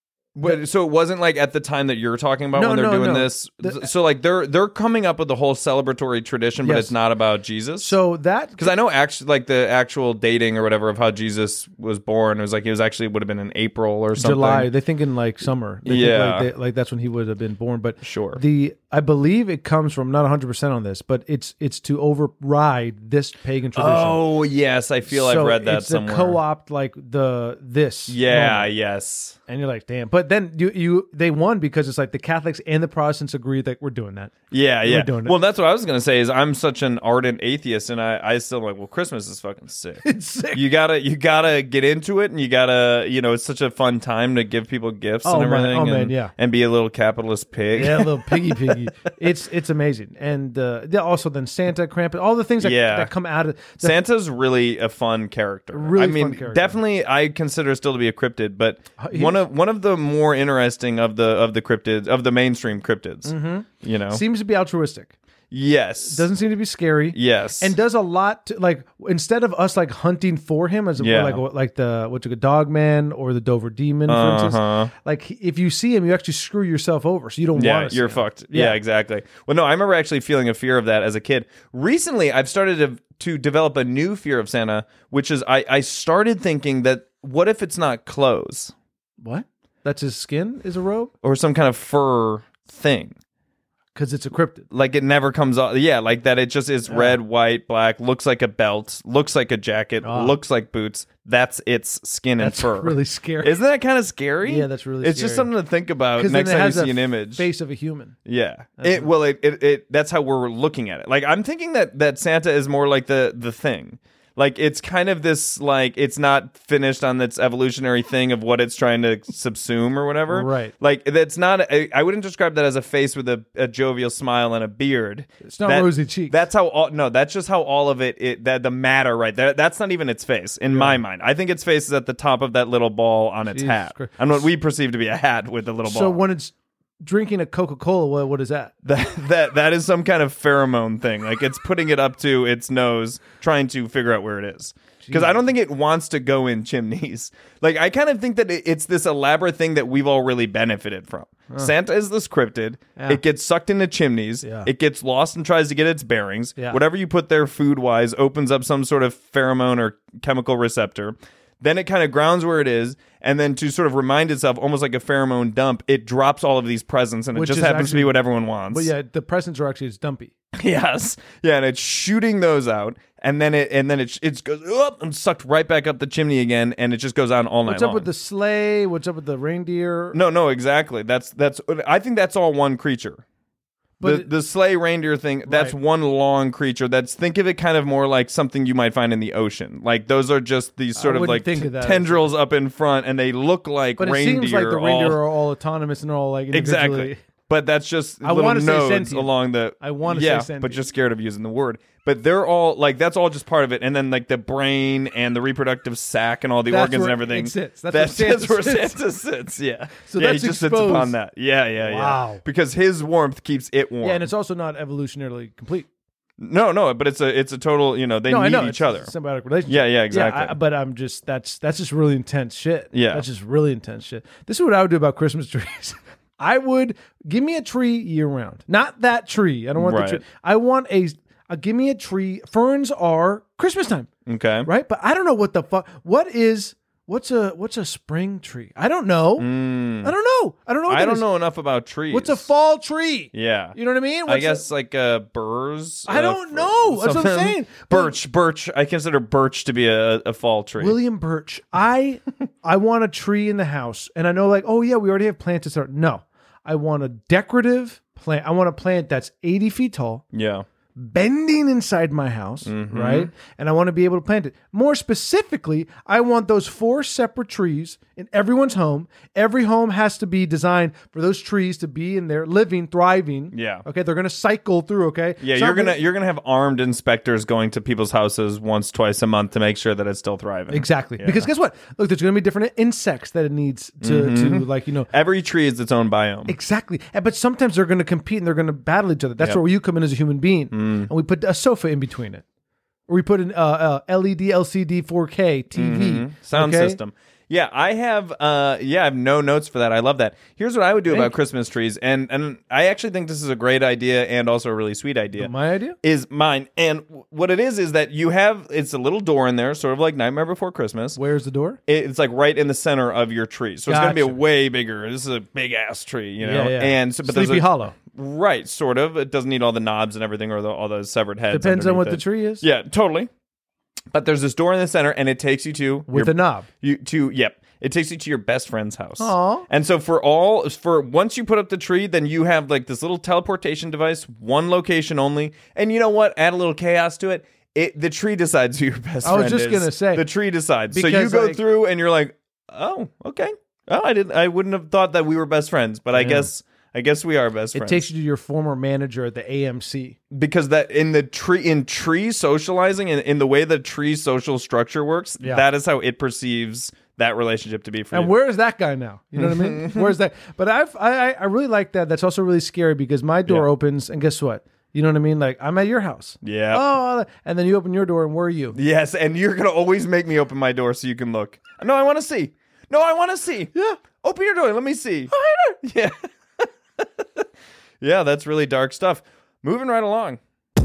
But, so it wasn't like at the time that you're talking about No, when they're no, doing no. this. The- so like they're they're coming up with the whole celebratory tradition, but Yes. it's not about Jesus. So that because I know actually like the actual dating or whatever of how Jesus was born, it was like it was actually would have been in April or something. July, they think in like summer. They Yeah. think like, they, like that's when he would have been born. But Sure. the I believe it comes from, not one hundred percent on this, but it's it's to override this pagan tradition. Oh, yes. I feel so I've read that it's somewhere. to co-opt like the this. Yeah, moment. yes. And you're like, damn. But then you you they won because it's like the Catholics and the Protestants agreed that we're doing that. Yeah, We're yeah. doing it. Well, that's what I was going to say is I'm such an ardent atheist, and I, I still am like, well, Christmas is fucking sick. It's sick. You gotta you gotta get into it, and you gotta, you know, it's such a fun time to give people gifts Oh, and man. everything. Oh, man, and, yeah. and be a little capitalist pig. Yeah, a little piggy piggy. It's it's amazing. And uh, yeah, also then Santa, Krampus, all the things that, Yeah. that come out of the, Santa's really a fun character. Really I mean, fun character. definitely, I consider still to be a cryptid, but he- one of one of the more interesting of the of the cryptids of the mainstream cryptids. Mm-hmm. You know, seems to be altruistic. yes, Doesn't seem to be scary. yes, And does a lot to, like, instead of us like hunting for him as a, Yeah. like like the what's it, Dog Man or the Dover Demon, for Uh-huh. instance. Like if you see him, you actually screw yourself over, so you don't yeah, want to. you're see him. fucked. Yeah. Yeah. exactly. Well, no, I remember actually feeling a fear of that as a kid. Recently, I've started to to develop a new fear of Santa, which is I I started thinking that what if it's not clothes What? That's his skin is a robe or some kind of fur thing? because it's a cryptid. Like it never comes off. Yeah, like that. It just is red, white, black. Looks like a belt. Looks like a jacket. Ah. Looks like boots. That's its skin That's and fur. really scary. Isn't that kind of scary? Yeah, that's really It's just scary. something to think about 'Cause next then it time you has see a an image. face of a human. Yeah. It, well, it, it it that's how we're looking at it. Like I'm thinking that that Santa is more like the the thing. Like it's kind of this like it's not finished on its evolutionary thing of what it's trying to subsume or whatever. Right. Like that's not. I I wouldn't describe that as a face with a, a jovial smile and a beard. It's not That- rosy cheeks. That's how all. No, that's just how all of it. It that the matter right there. That's not even its face in my mind. I think its face is at the top of that little ball on its Jesus hat, Christ. and what we perceive to be a hat with a little ball. So when it's drinking a Coca-Cola, what what is that? That that that is some kind of pheromone thing. Like it's putting it up to its nose, trying to figure out where it is. Because I don't think it wants to go in chimneys. Like I kind of think that it- it's this elaborate thing that we've all really benefited from. Santa is this cryptid. Yeah. It gets sucked into chimneys. Yeah. It gets lost and tries to get its bearings. Yeah. Whatever you put there food wise opens up some sort of pheromone or chemical receptor. Then it kind of grounds where it is, and then to sort of remind itself, almost like a pheromone dump, it drops all of these presents, and Which it just is happens to actually- be what everyone wants. But yeah, the presents are actually it's dumpy. Yes, yeah, and it's shooting those out, and then it and then it it goes up and sucked right back up the chimney again, and it just goes on all night What's up long. with the sleigh? What's up with the reindeer? no, no, exactly. That's that's. I think that's all one creature. But the it- the sleigh reindeer thing, that's Right. one long creature. That's think of it kind of more like something you might find in the ocean. Like those are just these sort of wouldn't like think t- of that as- tendrils up in front, and they look like But it reindeer. seems like the reindeer all- are all autonomous and all like individually. Exactly. But that's just I little wanna say nodes sentient. along the. I wanna say yeah, sentient. but just scared of using the word. But they're all like that's all just part of it, and then like the brain and the reproductive sac and all the That's organs and where everything. it sits. That's That's, where Santa that's where sits. Santa sits. Yeah. So yeah, that's he just sits exposed. upon that. Yeah, yeah, Wow. yeah. Because his warmth keeps it warm. Yeah, and it's also not evolutionarily complete. no, no, but it's a it's a total. You know, they No, I need know each it's other. a symbiotic relationship. Yeah, yeah, exactly. I- but I'm just that's that's just really intense shit. Yeah. that's just really intense shit. This is what I would do about Christmas trees. I would give me a tree year round, not that tree. I don't want Right. the tree. I want a, a give me a tree. Ferns are Christmas time, Okay. right? But I don't know what the fuck. What is what's a what's a spring tree? I don't know. Mm. I don't know. I don't know. What I that don't is. know enough about trees. What's a fall tree? Yeah. You know what I mean? I What's a- guess like uh, burrs. I uh, don't know. That's what I'm something. saying. Birch, birch. I consider birch to be a, a fall tree. William Birch. I I want a tree in the house, and I know like, oh yeah, we already have plants to start. No, I want a decorative plant. I want a plant that's eighty feet tall, Yeah. bending inside my house, Mm-hmm. right? And I want to be able to plant it. More specifically, I want those four separate trees in everyone's home. Every home has to be designed for those trees to be in there, living, thriving. Yeah. Okay, they're gonna cycle through. Okay. Yeah, It's you're not gonna really- you're gonna have armed inspectors going to people's houses once, twice a month to make sure that it's still thriving. Exactly. Yeah. Because guess what? Look, there's going to be different insects that it needs to, Mm-hmm. to like, you know. Every tree is its own biome. Exactly. And- But sometimes they're going to compete and they're going to battle each other. That's Yep. where you come in as a human being. Mm. And we put a sofa in between it. Or we put an uh, uh, L E D, L C D, four K T V. Mhm. Sound okay? system. Yeah, I have. Uh, yeah, I have no notes for that. I love that. Here's what I would do Thank about you. Christmas trees, and and I actually think this is a great idea and also a really sweet idea. My idea? Is mine, and w- what it is is that you have it's a little door in there, sort of like Nightmare Before Christmas. Where's the door? It's like right in the center of your tree, so it's going to be a Gotcha. way bigger. This is a big ass tree, you know. Yeah, yeah. And so, but there's Sleepy a- Hollow. Right, sort of. It doesn't need all the knobs and everything or the, all the severed heads. Depends on what underneath the it. tree is. Yeah, totally. But there's this door in the center, and it takes you to With your, a knob. You to yep. It takes you to your best friend's house. Aw. And so for all for once you put up the tree, then you have like this little teleportation device, one location only. And you know what? Add a little chaos to it. It the tree decides who your best I was friend just is. gonna say. The tree decides. So you Because, go like- through and you're like, oh, okay. Oh, I didn't. I wouldn't have thought that we were best friends, but I guess. I guess we are best It friends. takes you to your former manager at the A M C. Because that in the tree in tree socializing and in the way the tree social structure works, Yeah. that is how it perceives that relationship to be for And you. where is that guy now? You know what I mean? Where's that? But I've, I I really like that. That's also really scary because my door Yeah. opens and guess what? You know what I mean? Like I'm at your house. Yeah. Oh, and then you open your door and where are you? Yes, and you're gonna always make me open my door so you can look. No, I want to see. No, I want to see. Yeah. Open your door. Let me see. Oh, Yeah. Yeah, that's really dark stuff. Moving right along.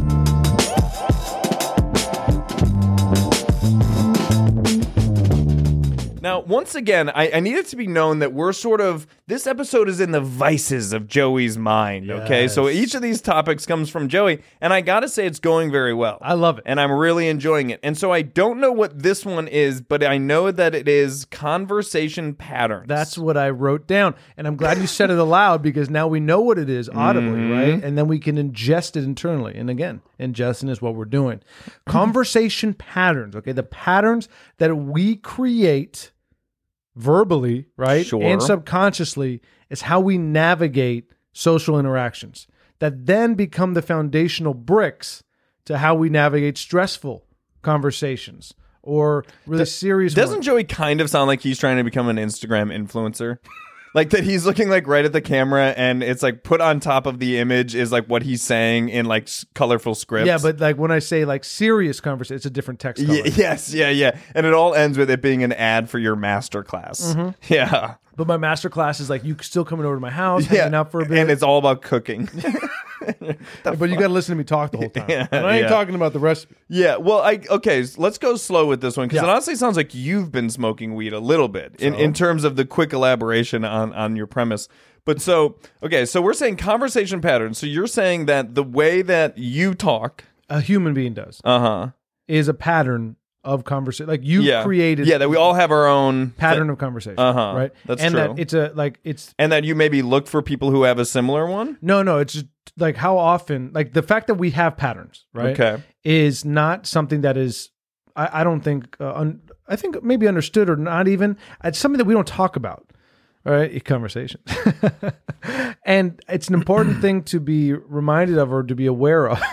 Now, once again, I, I need it to be known that we're sort of, this episode is in the vices of Joey's mind, okay? So Yes. each of these topics comes from Joey, and I gotta say it's going very well. I love it. And I'm really enjoying it. And so I don't know what this one is, but I know that it is conversation patterns. That's what I wrote down. And I'm glad you said it aloud because now we know what it is audibly, Mm-hmm. right? And then we can ingest it internally. And again, ingesting is what we're doing. Conversation patterns, okay? The patterns that we create verbally, right? Sure. And subconsciously is how we navigate social interactions that then become the foundational bricks to how we navigate stressful conversations or really serious Doesn't ones. Joey kind of sound like he's trying to become an Instagram influencer? Like that he's looking like right at the camera and it's like put on top of the image is like what he's saying in like s- colorful scripts. Yeah, but like when I say like serious conversation, it's a different text color. Y- yes, yeah, yeah. And it all ends with it being an ad for your master class. Mm-hmm. Yeah. But my master class is like you still coming over to my house, Yeah. hanging out for a bit. And it's all about cooking. but you got to listen to me talk the whole time. Yeah, and I ain't yeah. talking about the recipe. Yeah, well, I okay. s- Let's go slow with this one because Yeah. it honestly sounds like you've been smoking weed a little bit in, So? in terms of the quick elaboration on on your premise. But so okay, so we're saying conversation patterns. So you're saying that the way that you talk, A human being does uh huh, is a pattern of conversation. Like you yeah, created, yeah, that we all have our own pattern of conversation. Uh-huh. Right. That's and true. that it's a like it's and that you maybe look for people who have a similar one. no no it's just like how often like the fact that we have patterns right Okay. is not something that is I, I don't think uh, un, I think maybe understood or not even it's something that we don't talk about. All right, conversation. And it's an important thing to be reminded of or to be aware of.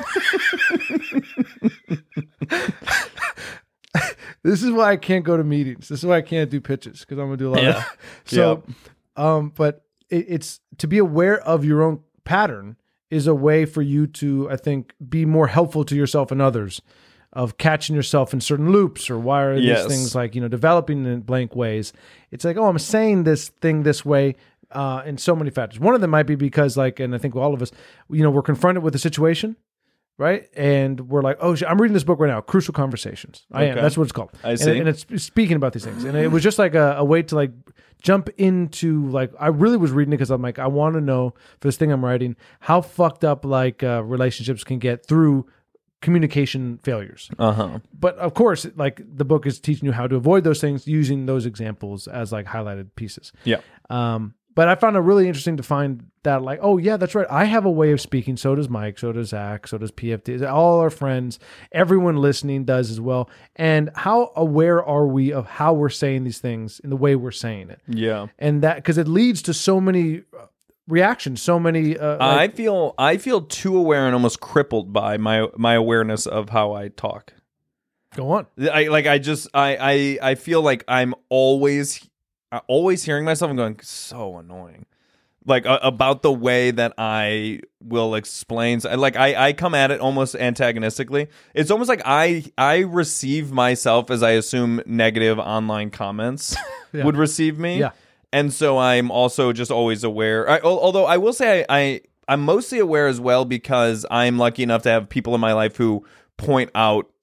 This is why I can't go to meetings. This is why I can't do pitches because I'm gonna do a lot Yeah. of so um but it, it's to be aware of your own pattern is a way for you to, I think, be more helpful to yourself and others of catching yourself in certain loops or why are Yes. these things like, you know, developing in blank ways. It's like, oh, I'm saying this thing this way uh, in so many factors. One of them might be because like, and I think all of us, you know, we're confronted with a situation, right? And we're like, oh, shit, I'm reading this book right now, Crucial Conversations. I am. Okay. That's what it's called. I And see. it- And, it's speaking about these things. And it was just like a, a way to like jump into like, I really was reading it because I'm like, I want to know for this thing I'm writing, how fucked up like uh, relationships can get through communication failures. Uh huh. But of course, like the book is teaching you how to avoid those things using those examples as like highlighted pieces. Yeah. Um, but I found it really interesting to find that like, oh yeah, that's right. I have a way of speaking. So does Mike. So does Zach. So does P F T. All our friends, everyone listening does as well. And how aware are we of how we're saying these things in the way we're saying it? Yeah. And that because it leads to so many uh, reactions, so many. Uh, I like, feel I feel too aware and almost crippled by my my awareness of how I talk. go on. I like I just I I I feel like I'm always always hearing myself and going so annoying. Like uh, about the way that I will explain so, like I I come at it almost antagonistically. It's almost like I I receive myself as I assume negative online comments Yeah. would receive me. Yeah. And so I'm also just always aware. I, al- although I will say I, I I'm mostly aware as well because I'm lucky enough to have people in my life who point out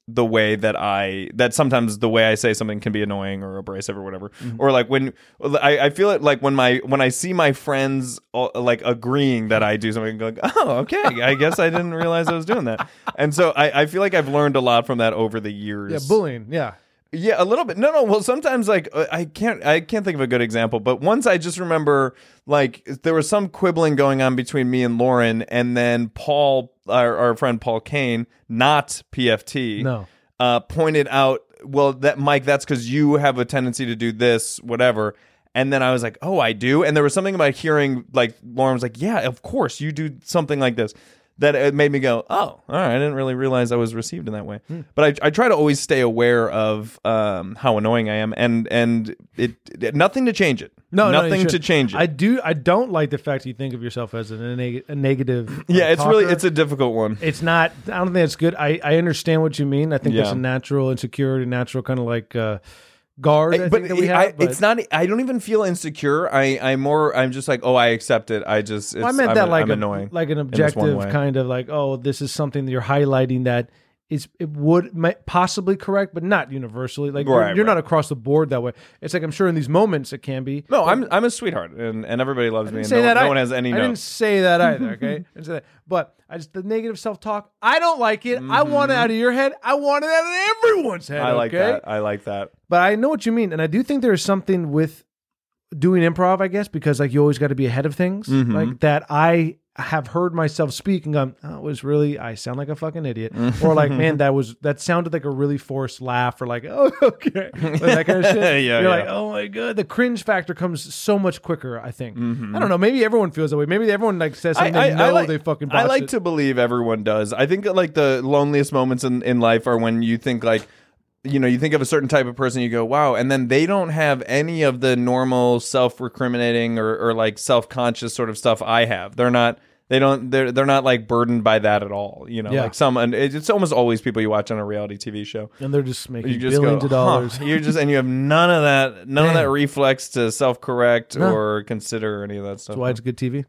the way that I that sometimes the way I say something can be annoying or abrasive or whatever. Mm-hmm. Or like when I, I feel it like when my when I see my friends uh, like agreeing that I do something, like, oh, okay, I guess I didn't realize I was doing that. And so I, I feel like I've learned a lot from that over the years. Yeah, bullying. Yeah. Yeah, a little bit. No, no. Well, sometimes like I can't, I can't think of a good example. But once I just remember, like there was some quibbling going on between me and Lauren, and then Paul, our, our friend Paul Kane, not P F T, no, uh, pointed out, well, that Mike, that's because you have a tendency to do this, whatever. And then I was like, oh, I do. And there was something about hearing like Lauren was like, yeah, of course you do something like this. That it made me go, oh, all right, I didn't really realize I was received in that way. Hmm. But I, I try to always stay aware of um, how annoying I am, and and it, it nothing to change it. No, nothing no, to change it. I do. I don't like the fact you think of yourself as a, neg- a negative. Uh, yeah, it's talker. really it's a difficult one. It's not. I don't think it's good. I, I understand what you mean. I think Yeah. there's a natural insecurity, natural kind of like. Uh, guard I but think that we have, I, but it's not. I don't even feel insecure. I I'm more. I'm just like, oh, I accept it. I just. It's, well, I meant I'm, that like I'm a, annoying, like an in this one objective way. kind of like, oh, this is something that you're highlighting that is it would might possibly correct, but not universally. Like you're, Right, you're right. not across the board that way. It's like I'm sure in these moments it can be. No, but I'm I'm a sweetheart, and, and everybody loves me. I didn't And say no, that no I- one has any I didn't notes. say that either. Okay, I didn't say that. But I just the negative self talk. I don't like it. I want it out of your head. I want it out of everyone's head. Mm-hmm. I like okay? that. I like that. But I know what you mean, and I do think there is something with doing improv, I guess, because like you always got to be ahead of things, Mhm. like that. I have heard myself speak and gone, oh, it was really, I sound like a fucking idiot, or like, man, that was that sounded like a really forced laugh, or like, oh, okay, like that kind of shit. Yeah, You're yeah. like, oh my god, the cringe factor comes so much quicker. I think. Mhm. I don't know. Maybe everyone feels that way. Maybe everyone like says something they know like, they fucking. I botched like it. to believe everyone does. I think that, like the loneliest moments in, in life are when you think like, you know, you think of a certain type of person, you go, wow, and then they don't have any of the normal self-recriminating or, or like self-conscious sort of stuff I have. They're not. They don't. They're they're not like burdened by that at all. You know, Yeah. like some. And it- it's almost always people you watch on a reality T V show. and they're just making You just billions go, of dollars. huh. You're just and you have none of that, none of Man. that reflex to self-correct No. or consider any of that stuff. That's why it's good T V.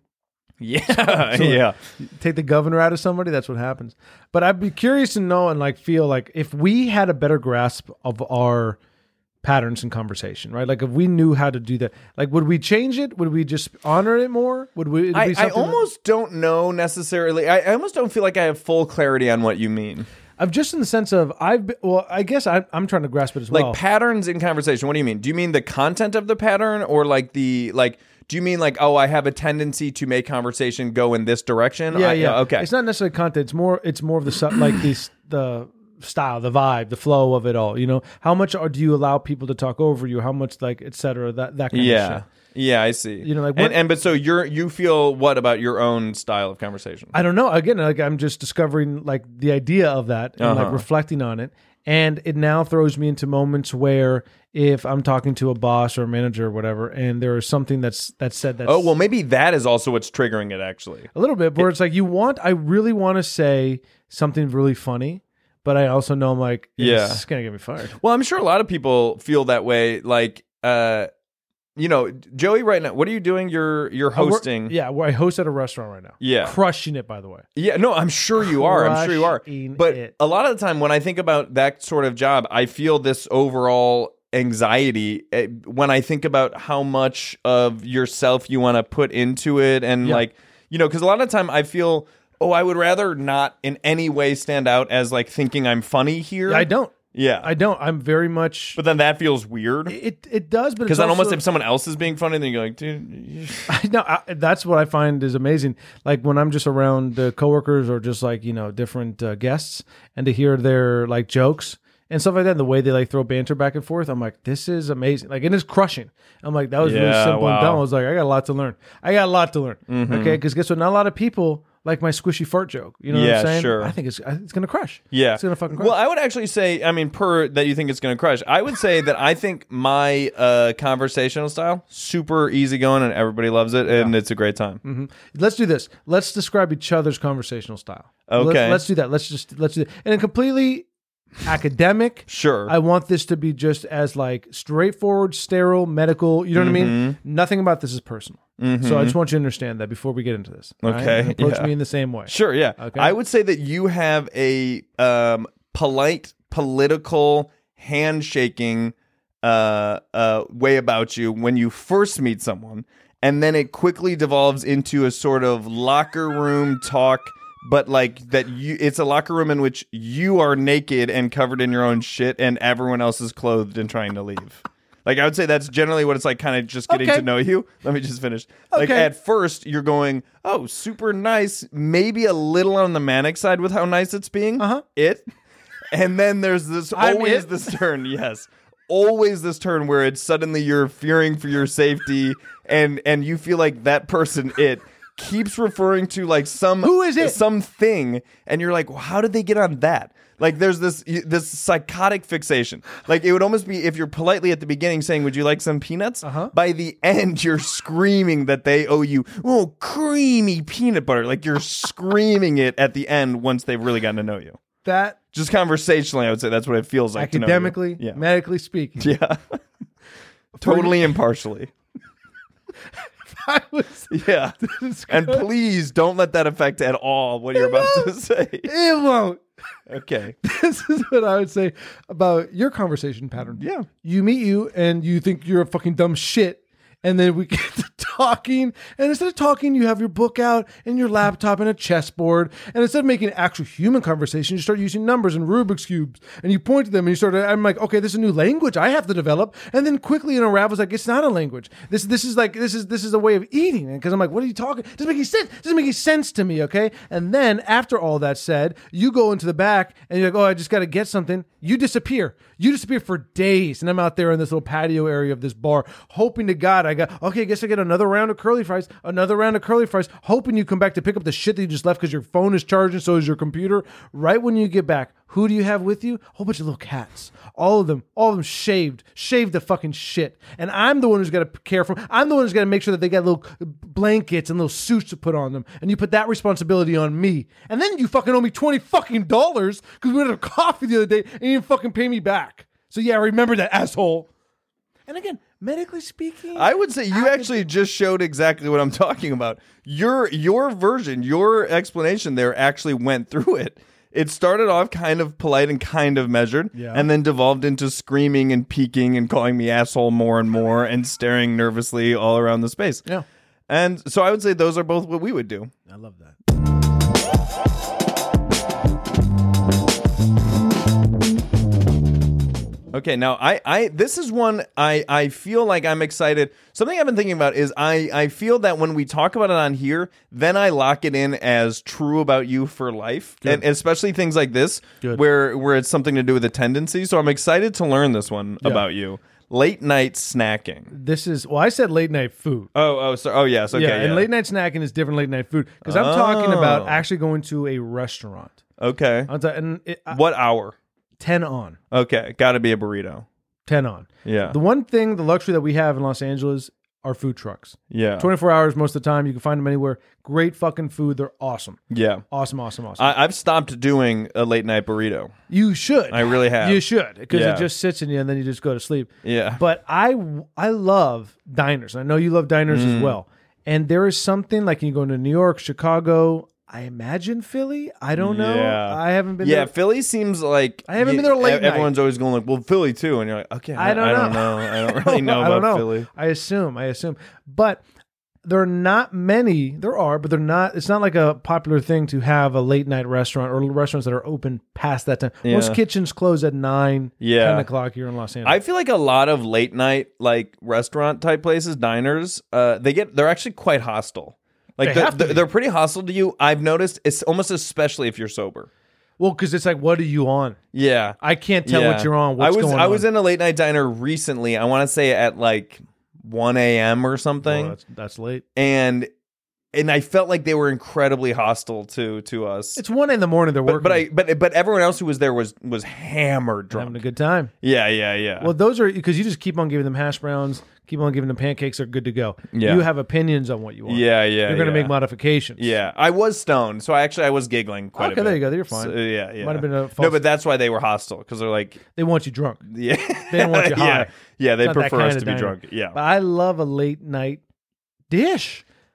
yeah, So- yeah. Take the governor out of somebody, that's what happens. But I'd be curious to know and like feel like if we had a better grasp of our patterns in conversation, right? Like if we knew how to do that, like would we change it? Would we just honor it more? Would we? it'd be I, I something that- almost don't know necessarily. I, I almost don't feel like I have full clarity on what you mean. I'm just in the sense of I've been, well, I guess I, I'm trying to grasp it as Like well. patterns in conversation. What do you mean? Do you mean the content of the pattern, or like the like? Do you mean like, oh, I have a tendency to make conversation go in this direction? yeah, I- yeah. Okay. It's not necessarily content. It's more. It's more of the su- like this the style, the vibe, the flow of it all. You know, how much are, do you allow people to talk over you? How much like et cetera. That that kind of Yeah. shit. Yeah, I see. You know, like what- and, and but so you're you feel what about your own style of conversation? I don't know. Again, like I'm just discovering like the idea of that and like Uh-huh. reflecting on it. And it now throws me into moments where if I'm talking to a boss or a manager or whatever, and there is something that's that's said that's Oh well, maybe that is also what's triggering it. Actually, a little bit where it's like you want, I really want to say something really funny, but I also know I'm like, Yeah. it's gonna get me fired. well, I'm sure a lot of people feel that way. Like, uh, you know, Joey, right now, what are you doing? You're you're I work- hosting. yeah, where I host at a restaurant right now. Yeah. Crushing it, by the way. Yeah, no, I'm sure you are. I'm sure you are. Crushing But it. a lot of the time when I think about that sort of job, I feel this overall anxiety eh, when I think about how much of yourself you want to put into it. And Yeah. like, you know, because a lot of the time I feel, oh, I would rather not in any way stand out as like thinking I'm funny here. I don't. Yeah. I don't. I'm very much. but then that feels weird. it it does, but Because it's then almost also- if someone else is being funny, then you're like, dude. you- I know I, that's what I find is amazing. Like when I'm just around the coworkers or just like you know different uh, guests, and to hear their like jokes and stuff like that, and the way they like throw banter back and forth, I'm like, this is amazing. Like it is crushing. I'm like, that was really Yeah, simple wow. and dumb. I was like, I got a lot to learn. I got a lot to learn. Mm-hmm. Okay, because guess what? Not a lot of people like my squishy fart joke. You know what Yeah, I'm saying? sure. I think it's it's gonna crush. Yeah. It's gonna fucking crush. Well, I would actually say, I mean, per that you think it's going to crush, I would say that I think my uh, conversational style, super easygoing and everybody loves it and it's a great time. Mhm. Let's do this. Let's describe each other's conversational style. Okay. Let's, let's do that. Let's just let's do it. And a completely academic. Sure. I want this to be just as like straightforward, sterile, medical. You know what I Mm-hmm. mean? Nothing about this is personal. So I just want you to understand that before we get into this. all right? Okay, And approach yeah. me in the same way. Sure, yeah. Okay. I would say that you have a um, polite political handshaking uh, uh, way about you when you first meet someone, and then it quickly devolves into a sort of locker room talk. But like that, you it's a locker room in which you are naked and covered in your own shit, and everyone else is clothed and trying to leave. Like, I would say that's generally what it's like, kind of just getting Okay. to know you. Let me just finish. Like, Okay. at first, you're going, oh, super nice, maybe a little on the manic side with how nice it's being. Uh-huh. It. And then there's this, I'm always it? this turn, yes. Always this turn where it's suddenly you're fearing for your safety, and and you feel like that person, it, keeps referring to like some Who is it? something, and you're like, well, how did they get on that? Like, there's this this psychotic fixation. Like, it would almost be if you're politely at the beginning saying, would you like some peanuts? Uh-huh. By the end, you're screaming that they owe you, oh, creamy peanut butter. Like, you're screaming it at the end once they've really gotten to know you. That Just conversationally, I would say that's what it feels like to know you. academically, Yeah. medically speaking, Yeah. Totally impartially. I was, Yeah. And please don't let that affect at all what you're about to say. it won't. Okay. This is what I would say about your conversation pattern. Yeah. You meet you and you think you're a fucking dumb shit. And then we get to talking. And instead of talking, you have your book out and your laptop and a chessboard. And instead of making actual human conversation, you start using numbers and Rubik's Cubes. And you point to them and you start, I'm like, okay, this is a new language I have to develop. And then quickly it unravels like, it's not a language. This this is like, this is this is a way of eating. Because I'm like, what are you talking? Doesn't make any sense. Doesn't make any sense to me, okay? And then after all that said, you go into the back and you're like, oh, I just got to get something. You disappear. You disappear for days. And I'm out there in this little patio area of this bar, hoping to God I got, okay, I guess I get another round of curly fries, another round of curly fries, hoping you come back to pick up the shit that you just left because your phone is charging, so is your computer. Right when you get back, who do you have with you? A whole bunch of little cats. All of them, all of them shaved, shaved the fucking shit. And I'm the one who's got to care for them. I'm the one who's got to make sure that they got little blankets and little suits to put on them. And you put that responsibility on me. And then you fucking owe me twenty fucking dollars because we went to coffee the other day and you didn't fucking pay me back. So yeah, remember that, asshole. And again, medically speaking, I would say you actually just showed exactly what I'm talking about. Your your version, your explanation there actually went through it. It started off kind of polite and kind of measured, Yeah. and then devolved into screaming and peeking and calling me asshole more and more and staring nervously all around the space. Yeah. And so I would say those are both what we would do. I love that. Okay, now I, I this is one I, I feel like I'm excited. Something I've been thinking about is I, I feel that when we talk about it on here, then I lock it in as true about you for life. And especially things like this Good. where where it's something to do with a tendency. So I'm excited to learn this one Yeah. about you. Late night snacking. This is, well, I said late night food. Oh, oh, so oh yes, okay. yeah, Yeah, and late night snacking is different late night food. Because I'm talking Oh. about actually going to a restaurant. Okay. I'm ta- and it, I- What hour? ten on. Okay, gotta be a burrito. ten on. Yeah. The one thing, the luxury that we have in Los Angeles are food trucks. Yeah. twenty-four hours most of the time. You can find them anywhere. Great fucking food. They're awesome. Yeah. Awesome, awesome, awesome. I, I've stopped doing a late night burrito. you should. I really have. You should. Because Yeah. it just sits in you and then you just go to sleep. Yeah. But I I love diners. I know you love diners Mm. as well. And there is something like you go to New York, Chicago, I imagine Philly. I don't know. Yeah. I haven't been Yeah, there. Philly seems like I haven't y- been there late e- Everyone's always going like, "Well, Philly too," and you're like, "Okay, I don't I don't know. know. I don't really know I about don't know. Philly." I assume. I assume. But there are not many. There are, but they're not. It's not like a popular thing to have a late night restaurant or restaurants that are open past that time. Most Yeah. kitchens close at nine, Yeah. ten o'clock here in Los Angeles. I feel like a lot of late night like restaurant type places, diners, uh, they get they're actually quite hostile. Like They they're, have to they're, be. they're pretty hostile to you. I've noticed it's almost especially if you're sober. well, because it's like, what are you on? Yeah, I can't tell Yeah. what you're on. What's I was going I on? was in a late night diner recently. I want to say at like one a.m. or something. Oh, that's, that's late. and and I felt like they were incredibly hostile to to us. It's one in the morning. They're but working. but I but but everyone else who was there was was hammered having a drunk. good time. Yeah, yeah, yeah. Well, those are because you just keep on giving them hash browns, keep on giving them pancakes. They're good to go. Yeah. You have opinions on what you want. yeah, yeah. You're going to yeah. make modifications. Yeah, I was stoned, so I actually I was giggling quite a Okay, bit. there you go. You're fine. So, yeah, yeah. Might have been a no, false- but that's why they were hostile because they're like, They want you drunk. yeah, They don't want you high. yeah, yeah. They It's not that prefer us kind to of be diner. drunk. Yeah, But I love a late night dish.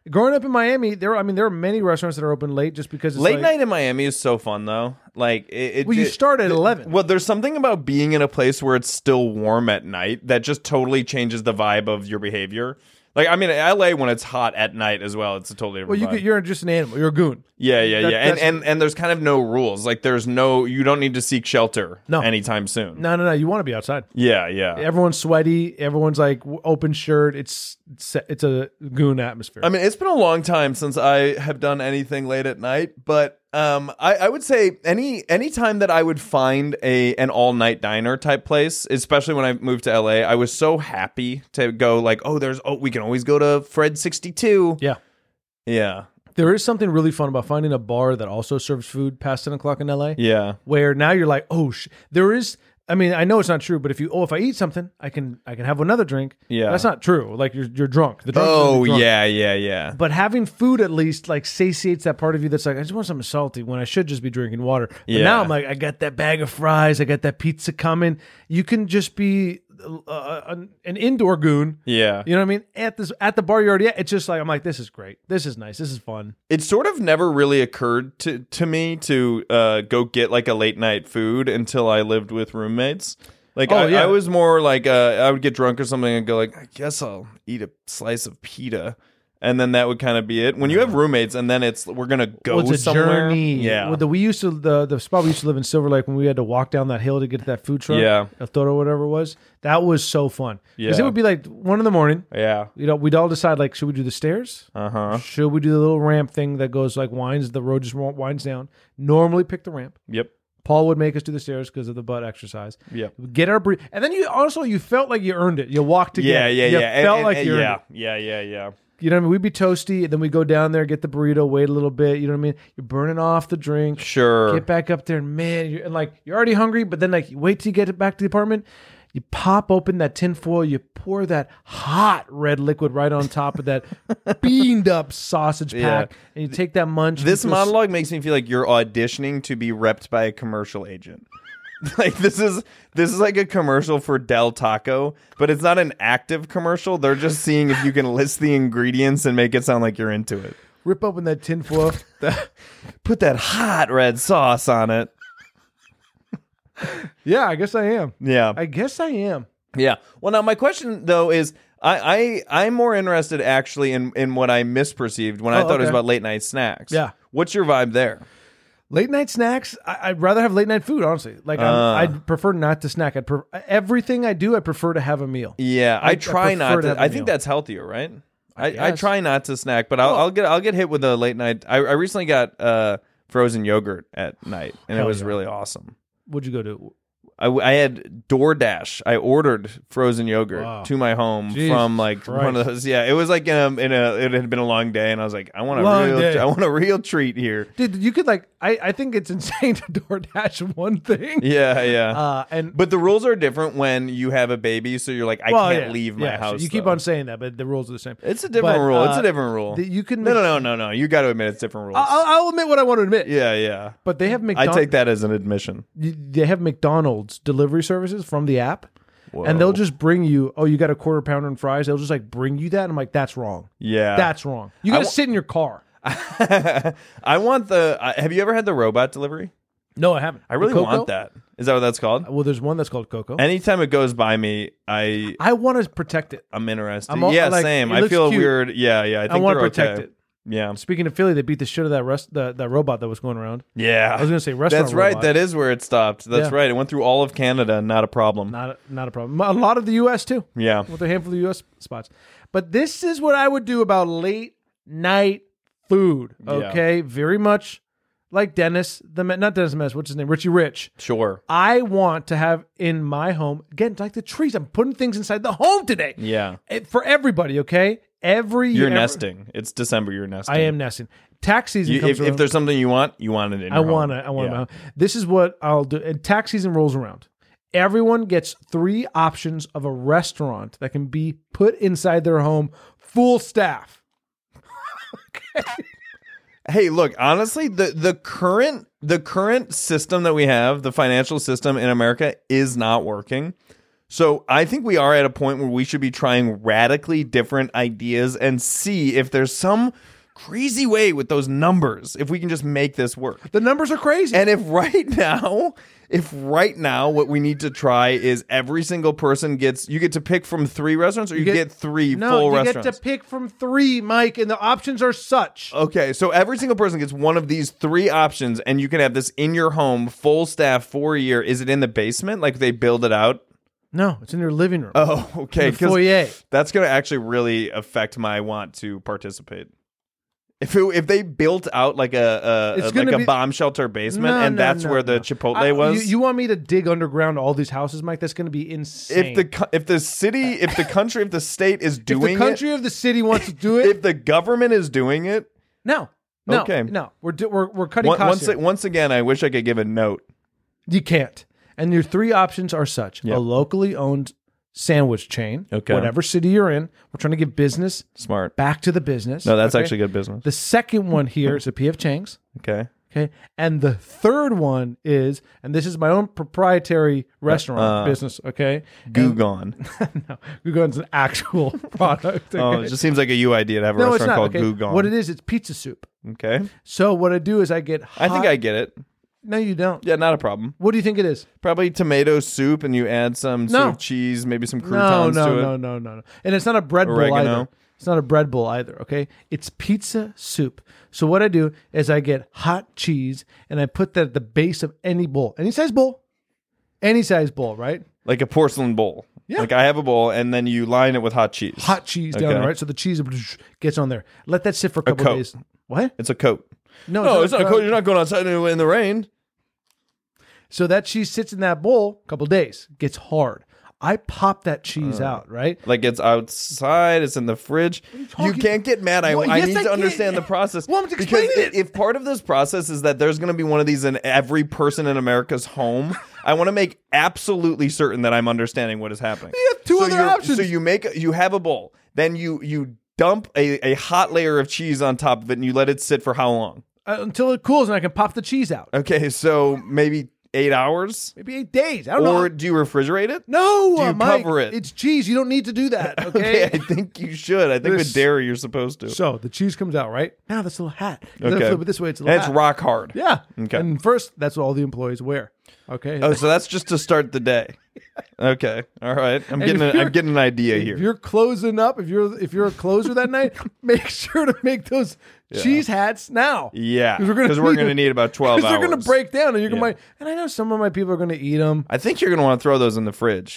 Growing up in Miami, there. I mean, there are many restaurants that are open late just because it's Late like, night in Miami is so fun though. Like it, it Well, you it- start at eleven. Well, there's something about being in a place where it's still warm at night that just totally changes the vibe of your behavior. Like, I mean, L A when it's hot at night as well, it's a totally different Well, you vibe. could, you're just an animal. You're a goon. Yeah, yeah, That- yeah. And, that's- and and there's kind of no rules. Like there's no you don't need to seek shelter No. anytime soon. No, no, no. You want to be outside. Yeah, yeah. Everyone's sweaty. Everyone's like w- open shirt. It's it's, it's a goon atmosphere. I mean, it's been a long time since I have done anything late at night, but um, I, I would say any any time that I would find a an all night diner type place, especially when I moved to L A, I was so happy to go like, oh, there's oh, we can always go to Fred sixty-two. yeah. Yeah, There is something really fun about finding a bar that also serves food past ten o'clock in L A. yeah. Where now you're like, oh, sh-. there is. I mean, I know it's not true, but if you, oh, if I eat something, I can, I can have another drink. Yeah. That's not true. Like you're, you're drunk. The drunk is Oh gonna be drunk. yeah, yeah, yeah. But having food at least like satiates that part of you that's like, I just want something salty when I should just be drinking water. But Yeah. now I'm like, I got that bag of fries. I got that pizza coming. You can just be uh, an, an indoor goon. Yeah. You know what I mean? At this at the bar you're already at, it's just like, I'm like, this is great. This is nice. This is fun. It sort of never really occurred to, to me to uh, go get like a late night food until I lived with roommates. Like Oh, I, yeah. I was more like uh, I would get drunk or something and go like, I guess I'll eat a slice of pita, and then that would kind of be it. When you have roommates and then it's we're gonna go Well, it's a somewhere. journey. Yeah, Well, the, we used to the the spot we used to live in Silver Lake when we had to walk down that hill to get to that food truck. Yeah. El Toro, whatever it was. That was so fun. Because Yeah. it would be like one in the morning. yeah, You know, we'd all decide like, should we do the stairs? uh huh, Should we do the little ramp thing that goes like winds? The road just winds down. Normally pick the ramp. yep, Paul would make us do the stairs because of the butt exercise. yep. Get our bre- and then you also you felt like you earned it. You walked again. Yeah, yeah, you yeah. Felt And- like and- you earned yeah, it. yeah, yeah, yeah. You know what I mean? We'd be toasty, and then we go down there, get the burrito, wait a little bit. You know what I mean? You're burning off the drink. Sure. Get back up there, and man, you're and like you're already hungry, but then like you wait till you get it back to the apartment. You pop open that tin foil, you pour that hot red liquid right on top of that beaned up sausage pack, Yeah. and you take that munch. and This you feel s- monologue makes me feel like you're auditioning to be repped by a commercial agent. Like this is this is like a commercial for Del Taco, but it's not an active commercial. They're just seeing if you can list the ingredients and make it sound like you're into it. rip open that tin foil. that- Put that hot red sauce on it. yeah, I guess I am. Yeah. I guess I am. Yeah. Well, now my question though is, I, I I'm more interested actually in in what I misperceived when I Oh, thought it was okay. about late night snacks. Yeah. What's your vibe there? Late night snacks. I, I'd rather have late night food. Honestly, like I'm, Uh. I'd prefer not to snack. I'd pre- everything I do. I prefer to have a meal. Yeah, I, I- I try prefer not to to. have a I think meal. that's healthier, right? I, I guess. try not to snack, but I'll, Well- I'll get I'll get hit with a late night. I, I recently got uh, frozen yogurt at night, and Hell it was yeah. really awesome. What'd you go to? I, I had DoorDash. I ordered frozen yogurt Wow. to my home Jesus from like one of Christ. those. Yeah, it was like in a, in a it had been a long day, and I was like, I want a Long real day. I want a real treat here. Dude, you could like. I, I think it's insane to DoorDash one thing. Yeah, yeah. Uh, and But the rules are different when you have a baby, so you're like, I well, can't yeah, leave my yeah, house. You keep though. on saying that, but the rules are the same. It's a different But, rule. It's uh, a different rule. the- you can. no, no, no, no, no. You got to admit it's different rules. I'll, I'll admit what I want to admit. yeah, yeah. But they have I McDonald's. take that as an admission. They have McDonald's delivery services from the app. Whoa. And they'll just bring you, oh, you got a quarter pounder and fries. They'll just like bring you that. And I'm like, that's wrong. Yeah. That's wrong. You got to wa- sit in your car. I want the. Uh, have you ever had the robot delivery? No, I haven't. I really Coco? want that. Is that what that's called? Well, there's one that's called Coco. Anytime it goes by me, I I want to protect it. I'm interested. I'm all- yeah, like, same. it I looks feel cute. weird. Yeah, yeah. I I, think want to they're protect okay. it. Yeah, Speaking of Philly, they beat the shit out of that rest, the, that robot that was going around. yeah. I was going to say restaurant That's right. robot. That is where it stopped. That's Yeah. right. It went through all of Canada. Not a problem. Not a, not a problem. A lot of the U S too, yeah. with a handful of U S spots. But this is what I would do about late night food. Yeah. Okay, very much like Dennis, the not Dennis the Menace. What's his name? Richie Rich. Sure. I want to have in my home again, like the trees. I'm putting things inside the home today. Yeah. It- for everybody. Okay, every You're year, nesting. It's December. You're nesting. I am nesting. Tax season You, comes if, around. if there's something you want, you want it in I your home. want to. I want Yeah. to. This is what I'll do. And tax season rolls around. Everyone gets three options of a restaurant that can be put inside their home, full staff. Hey, look, honestly, the, the current the current system that we have, the financial system in America, is not working. So I think we are at a point where we should be trying radically different ideas and see if there's some crazy way with those numbers, if we can just make this work. The numbers are crazy. And if right now, if right now what we need to try is every single person gets, you get to pick from three restaurants or you, You get, get- three no, full you restaurants? get to pick from three, Mike, and the options are such. Okay, so every single person gets one of these three options, and you can have this in your home, full staff for a year. Is it in the basement? Like they build it out? No, it's in your living room. Oh, okay. In the foyer. That's going to actually really affect my want to participate. If it, if they built out like a, a, It's a gonna like a be- bomb shelter basement, No, and no, that's no, where the no. Chipotle I- was. You, you want me to dig underground all these houses, Mike? That's going to be insane. if the co- if the city, if the country, if the state is if doing the country it, of the city wants to do it, if the government is doing it, no, no, Okay. no, we're do, we're we're cutting one, costs once here. once again, I wish I could give a note. You can't. And your three options are such: Yep. a locally owned sandwich chain, Okay. whatever city you're in. We're trying to give business Smart. back to the business. No, that's okay? actually good business. The second one here is a P F Chang's. Okay. Okay. And the third one is, and this is my own proprietary restaurant Uh, business. Okay. Goo Gone. No, Gugon's an actual product. Okay? Oh, it just seems like a you idea to have a no, it's restaurant not. called Okay. Goo Gone. What it is, it's pizza soup. Okay. So what I do is I get hot. I think I get it. No, you don't. Yeah, not a problem. What do you think it is? Probably tomato soup, and you add some sort No. of cheese, maybe some No, croutons no, to it. no, no, no, no. And it's not a bread bowl Oregano. either. It's not a bread bowl either, okay? It's pizza soup. So what I do is I get hot cheese and I put that at the base of any bowl. Any size bowl. Any size bowl, right? Like a porcelain bowl. Yeah. Like I have a bowl, and then you line it with hot cheese. Hot cheese down Okay. there, right? So the cheese gets on there. Let that sit for a couple coat. days. What? It's a coat. No, No, it's not a a coat. You're not going outside in the rain. So that cheese sits in that bowl a couple days, gets hard. I pop that cheese Uh. out, right? Like it's outside, it's in the fridge. You, talking- can't get mad. I, Well, I yes, need I to can. understand the process. Well, I'm just because explaining it. if part of this process is that there's going to be one of these in every person in America's home, I want to make absolutely certain that I'm understanding what is happening. You have two so other you're- options. So you make you have a bowl, then you you dump a, a hot layer of cheese on top of it, and you let it sit for how long? Uh, until it cools and I can pop the cheese out. Okay, so maybe eight hours, Maybe eight days. I don't or know. do you refrigerate it? No, Do you uh, Mike, cover it? It's cheese. You don't need to do that. Okay, Okay. I think you should. I think There's- with dairy you're supposed to. So the cheese comes out, right? Now this little hat. You Okay. gotta flip it this way. It's a And little it's hat. rock hard. Yeah. Okay. And first, that's what all the employees wear. Okay. Oh, so that's just to start the day. Okay. All right. I'm And getting if a, you're- I'm getting an idea if here. you're closing up, if you're if you're a closer that night, make sure to make those cheese hats now. Yeah. 'Cause we're gonna Because we're need going to them. need about twelve Because hours. they're going to break down, and you're going Yeah. to. And I know some of my people are going to eat them. I think you're going to want to throw those in the fridge.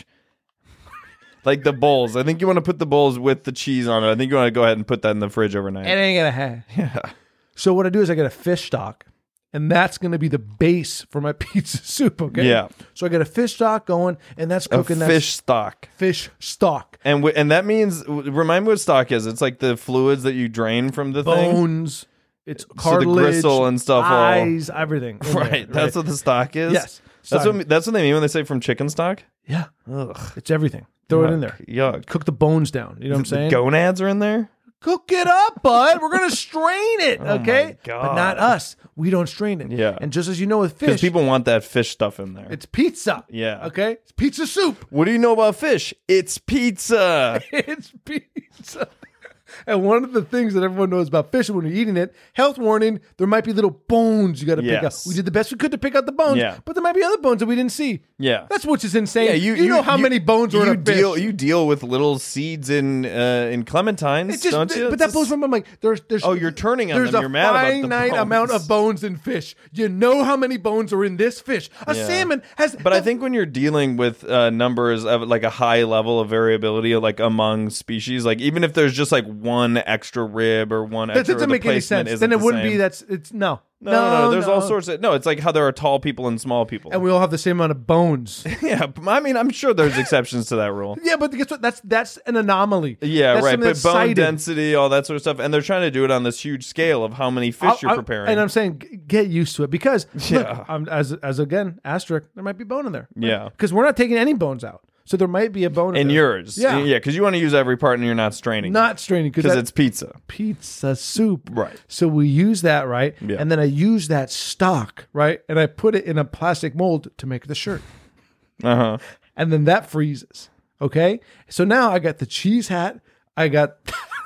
Like the bowls. I think you want to put the bowls with the cheese on it. I think you want to go ahead and put that in the fridge overnight. It ain't gonna happen. Yeah. So what I do is I get a fish stock, and that's going to be the base for my pizza soup. Okay. Yeah. So I get a fish stock going, and that's A cooking. that fish stock. fish stock. And w- and that means, w- remind me what stock is. It's like the fluids that you drain from the thing. Bones. It's the cartilage, gristle and stuff all- eyes, everything. in Right. there, That's what the stock is? Yes. That's Sorry. what, that's what they mean when they say from chicken stock? Yeah, Ugh. it's everything. Throw it in there. Yuck. Cook the bones down. You know what I'm The saying? gonads are in there? Cook it up, bud. We're gonna strain it, Oh okay? my But God. not us. We don't strain it. Yeah. And just as you know with Because fish, people want that fish stuff in there. it's pizza. Yeah. Okay. It's pizza soup. What do you know about fish? It's pizza. It's pizza. And one of the things that everyone knows about fish when you're eating it, health warning, there might be little bones you got to pick Yes. out. We did the best we could to pick out the bones, Yeah. but there might be other bones that we didn't see. Yeah. That's which is insane. Yeah, you, know how many bones are you in a fish. deal you deal with little seeds in uh, in clementines, It just, don't you? But It's that just- blows my mind. Like, there's, there's, Oh, you're turning on there's them. a You're mad about the finite bones. amount of bones in fish. You know how many bones are in this fish. A Yeah. salmon has. But I think when you're dealing with uh, numbers of like a high level of variability, like among species, like even if there's just like one extra rib or one that extra, doesn't the make any placement sense. isn't Then it the wouldn't same. be that's it's no. No, no, no. There's all no. sorts of no. It's like how there are tall people and small people. And we all have the same amount of bones. yeah, but I mean, I'm sure there's exceptions to that rule. Yeah, but guess what? That's that's an anomaly. Yeah, That's right. something But that's bone cited. density, all that sort of stuff, and they're trying to do it on this huge scale of how many fish I'll- you're I'll- preparing. And I'm saying, g- get used to it because Yeah. look, I'm, as as again asterisk, there might be bone in there. Yeah. because we're not taking any bones out, so there might be a bone in in there. yours, Yeah. yeah, because you want to use every part, and you're not straining, Not straining because because it's pizza, pizza soup. right? So we use that, right? Yeah. And then I use that stock, right? And I put it in a plastic mold to make the shirt. Uh huh. and then that freezes. Okay, so now I got the cheese hat. I got.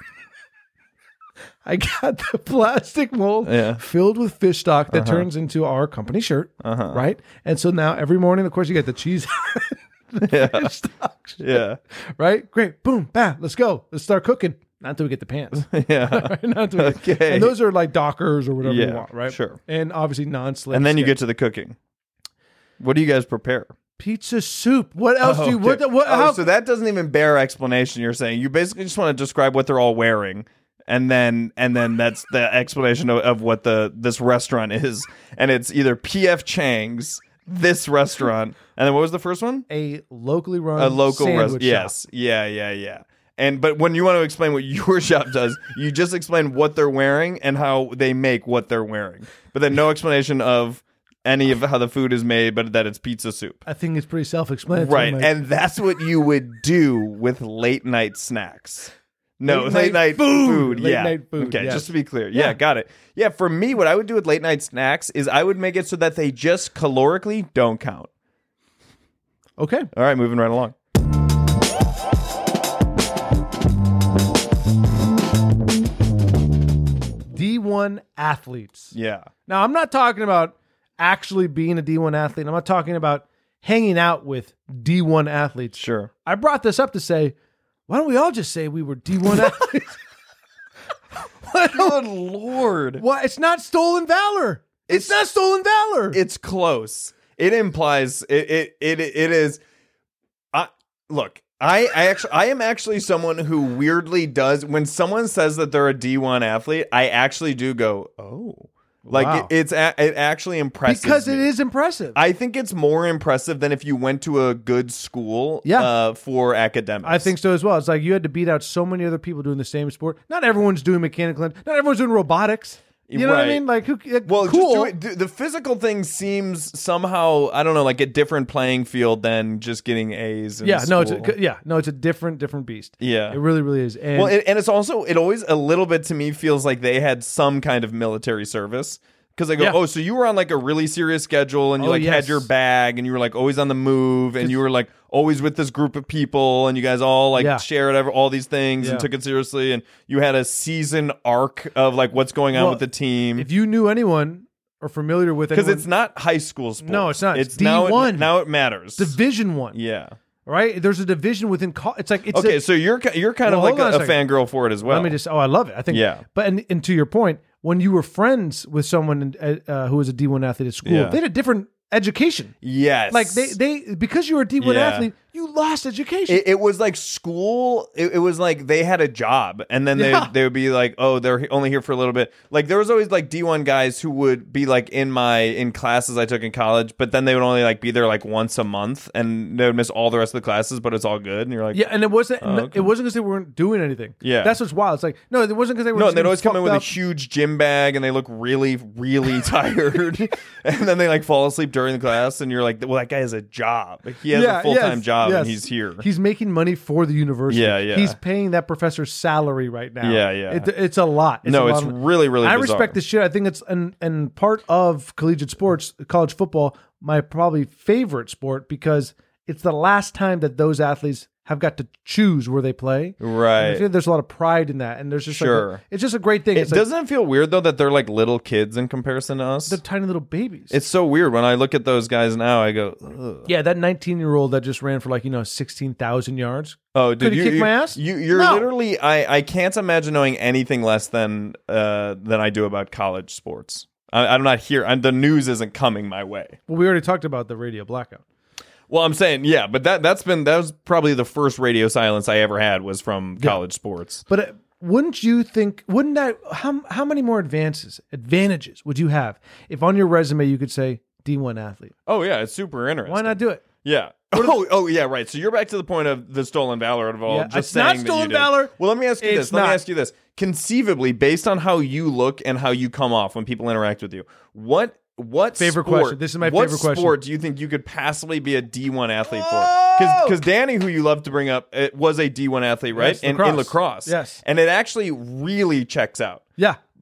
I got the plastic mold Yeah. filled with fish stock that uh-huh. turns into our company shirt, uh-huh. right? And so now every morning, of course, you get the cheese, the yeah. fish stock, shirt, yeah, right? Great, boom, bam, let's go, let's start cooking. Not until we get the pants, yeah. right? Not until we okay, get, and those are like Dockers or whatever yeah, you want, right? Sure, and obviously non-slip. And then you skin. get to the cooking. What do you guys prepare? Pizza soup. What else oh, do you? okay. What? the- what oh, how, so that doesn't even bear explanation. You're saying you basically just want to describe what they're all wearing. And then, and then that's the explanation of, of what the this restaurant is, and it's either P F Chang's, this restaurant, and then what was the first one? A locally run, A local sandwich restaurant. Yes, shop. yeah, yeah, yeah. And but when you want to explain what your shop does, you just explain what they're wearing and how they make what they're wearing, but then no explanation of any of how the food is made, but that it's pizza soup. I think it's pretty self-explanatory. Right, and that's what you would do with late night snacks. No, late, late night, night food. food. Late yeah. night food. Okay, yes. just to be clear. Yeah. Yeah, got it. Yeah, for me, what I would do with late night snacks is I would make it so that they just calorically don't count. Okay. All right, moving right along. D one athletes. Yeah. Now, I'm not talking about actually being a D one athlete. I'm not talking about hanging out with D one athletes. Sure. I brought this up to say, why don't we all just say we were D one athletes? Good Lord. Why? It's not stolen valor. It's, it's not stolen valor. It's close. It implies it. It. It. It is. I look. I. I actually. I am actually someone who weirdly does when someone says that they're a D one athlete. I actually do go, oh. Like Wow. it, it's a, it actually impresses because me. it is impressive. I think it's more impressive than if you went to a good school Yeah. uh, for academics. I think so as well. It's like you had to beat out so many other people doing the same sport. Not everyone's doing mechanical. Not everyone's doing robotics. You know what I Right. mean? Like, who? Like, Well, cool. just do it, the physical thing seems somehow, I don't know, like a different playing field than just getting A's. In yeah, no, it's school. a, yeah, no, it's a different, different beast. Yeah. It really, really is. And Well, it, and it's also, it always a little bit to me feels like they had some kind of military service. Because I go, Yeah. oh, so you were on like a really serious schedule and you Oh, like yes. had your bag and you were like always on the move and you were like always with this group of people and you guys all like Yeah. shared ever, all these things Yeah. and took it seriously and you had a season arc of like what's going on Well, with the team. if you knew anyone or familiar with Because anyone, it's not high school sports. No, it's not. It's now D one. It, now it matters. Division One, yeah. right? There's a division within. Co- it's like it's Okay, a- so you're ki- you're kind Well, of like hold on a, a a second. fangirl for it as well. Let me just. Oh, I love it. I think. Yeah. But and, and to your point, when you were friends with someone uh, uh, who was a D one athlete at school, Yeah. they had a different education. Yes. Like they, they because you were a D one Yeah. athlete, you lost education. It, it was like school. It, it was like they had a job, and then they Yeah. they would be like, "Oh, they're only here for a little bit." Like there was always like D one guys who would be like in my in classes I took in college, but then they would only like be there like once a month, and they would miss all the rest of the classes. But it's all good, and you're like, yeah, and it wasn't. Oh, okay. It wasn't because they weren't doing anything. Yeah. that's what's wild. It's like no, it wasn't because they were. No, just they'd getting always come in fucked with a up. huge gym bag, and they look really, really tired, and then they like fall asleep during the class, and you're like, "Well, that guy has a job. He has Yeah, a full time yes, job, yes. and he's here." He's making money for the university. Yeah, yeah. He's paying that professor's salary right now. Yeah, yeah. It, it's a lot. It's no, a it's lot of- really, really. I bizarre. respect this shit. I think it's and and part of collegiate sports, college football, my probably favorite sport because it's the last time that those athletes have got to choose where they play. And I Right. feel there's a lot of pride in that, and there's just Sure. like a, it's just a great thing. It, It's like doesn't it feel weird though that they're like little kids in comparison to us? they're tiny little babies. It's so weird when I look at those guys now. I go, ugh. yeah, that nineteen year old that just ran for like you know sixteen thousand yards. "Oh, dude, Could he you, kick you, my ass? You, you're No. literally. I, I can't imagine knowing anything less than uh than I do about college sports. I, I'm not here. I'm, the news isn't coming my way. Well, we already talked about the radio blackout. Well, I'm saying, yeah, but that that's been that was probably the first radio silence I ever had was from college sports. But uh, wouldn't you think? Wouldn't that? How how many more advances, advantages would you have if on your resume you could say D one athlete? Oh yeah, it's super interesting. Why not do it? Yeah. Oh, oh yeah, right. So you're back to the point of the stolen valor of all. Yeah, just it's saying not that stolen you did. valor. Well, let me ask you It's this. Let not. me ask you this. Conceivably, based on how you look and how you come off when people interact with you, what what Favorite sport, question. This is my what favorite question. sport do you think you could possibly be a D one athlete Oh! for? Because Danny, who you love to bring up, it was a D one athlete, right? Yes, in, in lacrosse. lacrosse. Yes. And it actually really checks out. Yeah.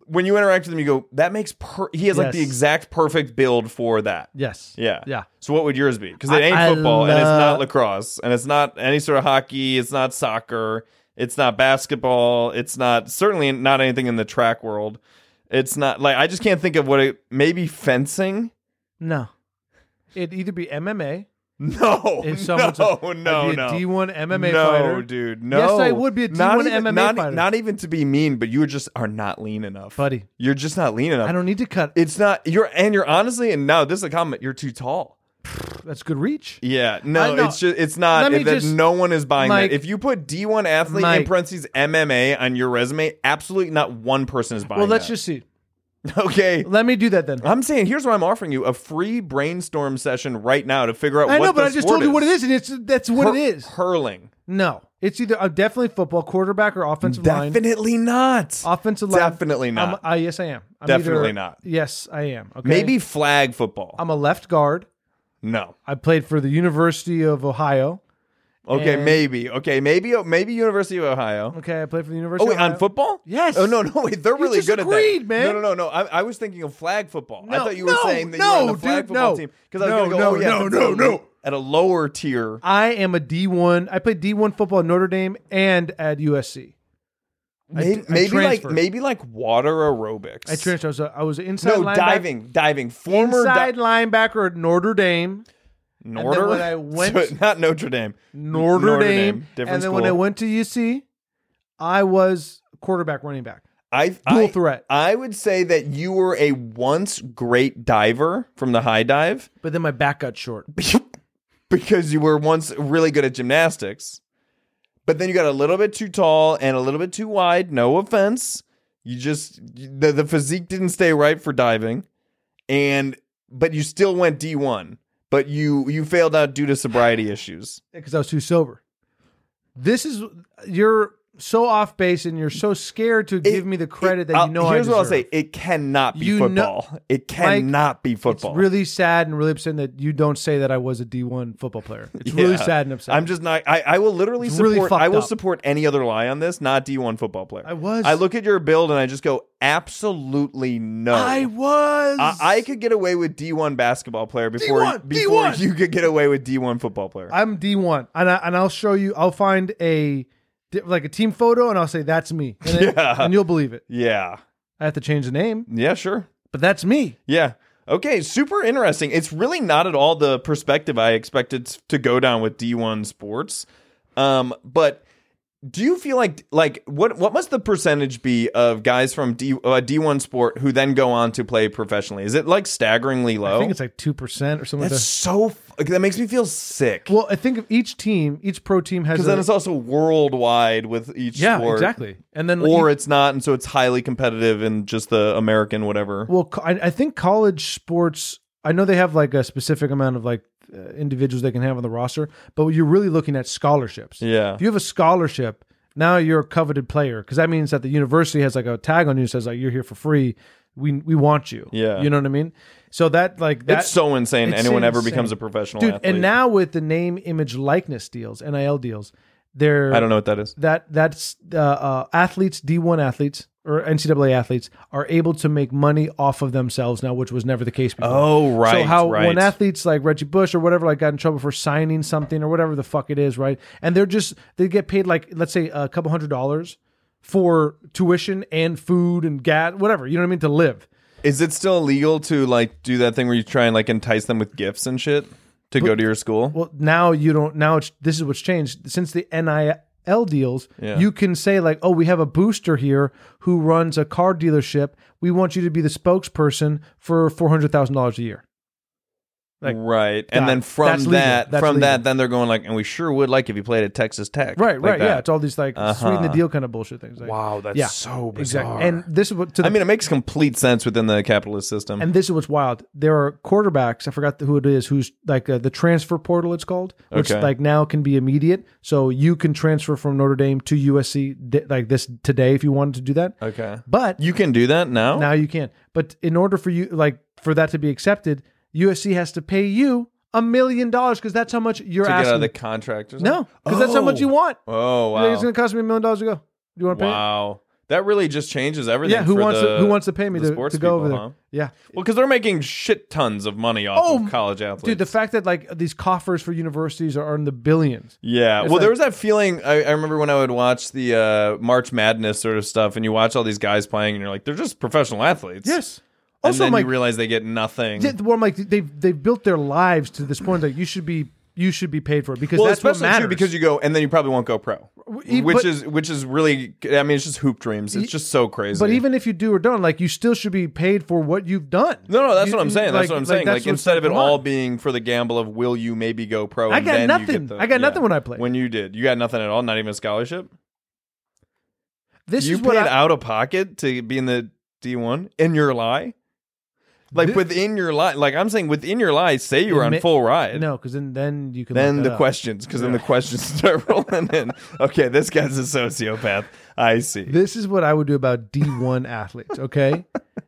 when you interact with him, you go, that makes per. He has like Yes. the exact perfect build for that. Yes. Yeah. Yeah. So what would yours be? Because it I- ain't I football and it's not love- lacrosse and it's not any sort of hockey. It's not soccer. It's not basketball. It's not certainly not anything in the track world. It's not like I just can't think of what it. Maybe fencing. No. It'd either be M M A. No, If no, someone's a, no, I'd be no. a D one M M A no, fighter. dude. No. Yes, I would be a D one not even, M M A not, fighter. Not even to be mean, but you just are not lean enough, Buddy. You're just not lean enough. I don't need to cut. It's not. You're and you're honestly, and now this is a comment. You're too tall. That's good reach. Yeah, no, I know. it's just it's not. Let me It, that just- no one is buying Mike- that. If you put D one athlete in Mike- parentheses M M A on your resume, absolutely not one person is buying. Well, let's that. just see. okay. Let me do that then. I'm saying here's what I'm offering you: a free brainstorm session right now to figure out. I what know, but the I just sport told you is. what it is, and it's that's what Hur- it is. Hurling. No, it's either uh, definitely football, quarterback, or offensive line. Definitely not. Offensive line. Definitely not. I'm, uh, yes, I am. I'm Definitely either- not. Yes, I am. Okay. Maybe flag football. I'm a left guard. no. I played for the University of Ohio. Okay, And- maybe. Okay, maybe. Maybe University of Ohio. Okay, I played for the Oh, University wait, of Ohio. on football? Yes. Oh, no, no, wait. They're You really just good at agreed, that. man. No, no, no, no. I, I was thinking of flag football. I No, thought you were no, saying that no, you were on the flag dude, football no. team. Because I was No, going to go, no, oh, yeah. no, if no, it's a- no. At a lower tier. I am a D one. I played D one football at Notre Dame and at U S C. I Maybe, d- I maybe like transferred. maybe like water aerobics. I transferred. I was a, I was an inside No, linebacker. diving. Diving. Former Inside di- linebacker at Notre Dame. Notre? when I went- So, not Notre Dame. Notre, Notre Dame. Dame, different and then when I school. went to U C, I was quarterback, running back. I, Dual I, threat. I would say that you were a once great diver from the high dive But then my back got short. because you were once really good at gymnastics. But then you got a little bit too tall and a little bit too wide. No offense. You just the, the physique didn't stay right for diving. And but you still went D one. But you you failed out due to sobriety issues. Because I was too sober. This is you're so off base and you're so scared to give me the credit that I'll- you know I Here's what I'll deserve. say. It cannot be You know- football. it cannot be football. It's really sad and really upsetting that you don't say that I was a D one football player. It's really Yeah. sad and upsetting. I'm just not. I, I will literally It's support. really fucked I will up. support any other lie on this. Not D one football player. I was. I look at your build and I just go, absolutely no. I was. I, I could get away with D one basketball player before D one, before D one. you could get away with D one football player. I'm D one, and I, and I'll show you. I'll find a like a team photo, and I'll say that's me, and, then- Yeah. and you'll believe it. yeah. I have to change the name, Yeah. Sure. but that's me. Yeah. Okay. Super interesting. It's really not at all the perspective I expected to go down with D one sports. Um, but. Do you feel like like what what must the percentage be of guys from D uh, D one sport who then go on to play professionally? Is it like staggeringly low? I think it's like two percent or something. That's Like so f- that makes me feel sick. that. Well, I think of each team, each pro team has. Because a, then it's also worldwide with each yeah, sport. exactly. And then Or you- it's not, and so it's highly competitive in just the American whatever. well, co- I, I think college sports. I know they have like a specific amount of like uh, individuals they can have on the roster, but you're really looking at scholarships. Yeah. If you have a scholarship, now you're a coveted player because that means that the university has like a tag on you that says like you're here for free. We we want you. Yeah. You know what I mean? So that like that, it's so insane it's anyone ever insane. becomes a professional dude. athlete. And now with the name, image, likeness deals, N I L deals, they're I don't know what that is. that that's uh, uh, athletes, D one athletes or N C double A athletes are able to make money off of themselves now, which was never the case before. Oh, right. So how right. when athletes like Reggie Bush or whatever like got in trouble for signing something or whatever the fuck it is, right? And they're just they get paid like let's say a couple hundred dollars for tuition and food and gas, whatever, you know what I mean, to live. Is it still illegal to like do that thing where you try and like entice them with gifts and shit to go to your school? Well, now you don't. Now it's this is what's changed since the N I L deals. Yeah. You can say like, "Oh, we have a booster here who runs a car dealership. We want you to be the spokesperson for four hundred thousand dollars a year." Like, right. And God, then from that's legal. that That's from legal. that then they're going like, and we sure would like if you played at Texas Tech. Right, Like right, that. yeah. It's all these like Uh-huh. sweeten the deal kind of bullshit things. Like, Wow, that's yeah, so bizarre. exactly. And this is what to the I mean, it makes complete sense within the capitalist system. And this is what's wild. There are quarterbacks. I forgot who it is. Who's like uh, the transfer portal? It's called, which Okay. like now can be immediate. So you can transfer from Notre Dame to U S C di- like this today if you wanted to do that. okay. But You can do that now? now you can. But in order for you like for that to be accepted, U S C has to pay you a million dollars because that's how much you're to get out asking. of the contract or something? no, because that's how much you want. Oh, You think wow. It's going to cost me a million dollars to go. Do you want to pay? it? Wow. That really just changes everything. Yeah, who for wants the, to, who wants to pay me the to, sports to go people, over there? huh? Yeah. Well, because they're making shit tons of money off Oh, of college athletes. Dude, the fact that like these coffers for universities are in the billions. Yeah. It's Well, like- there was that feeling. I, I remember when I would watch the uh, March Madness sort of stuff, and you watch all these guys playing, and you're like, they're just professional athletes. Yes. And Also, then like, you realize they get nothing. yeah, well, I'm like they've they've built their lives to this point that you should be you should be paid for it because well, that's what especially matters. too because you go, and then you probably won't go pro, E- which but- is which is really. I mean, it's just hoop dreams. It's just so crazy. But even if you do or don't, like you still should be paid for what you've done. No, no, that's You- what I'm saying. That's like- what I'm saying. that's Like, what's instead of it come all on. being for the gamble of will you maybe go pro? I and got then nothing. You get the, I got nothing when I played. When you did, you got nothing at all. Not even a scholarship. This You is what paid I, out of pocket to be in the D one in your lie. Like Thi- within your lie, like I'm saying within your lie, say you were on Admit- full ride. no, because then then you can Then look the that up. questions, because then the questions start rolling in. Okay, this guy's a sociopath. I see. This is what I would do about D one athletes. Okay,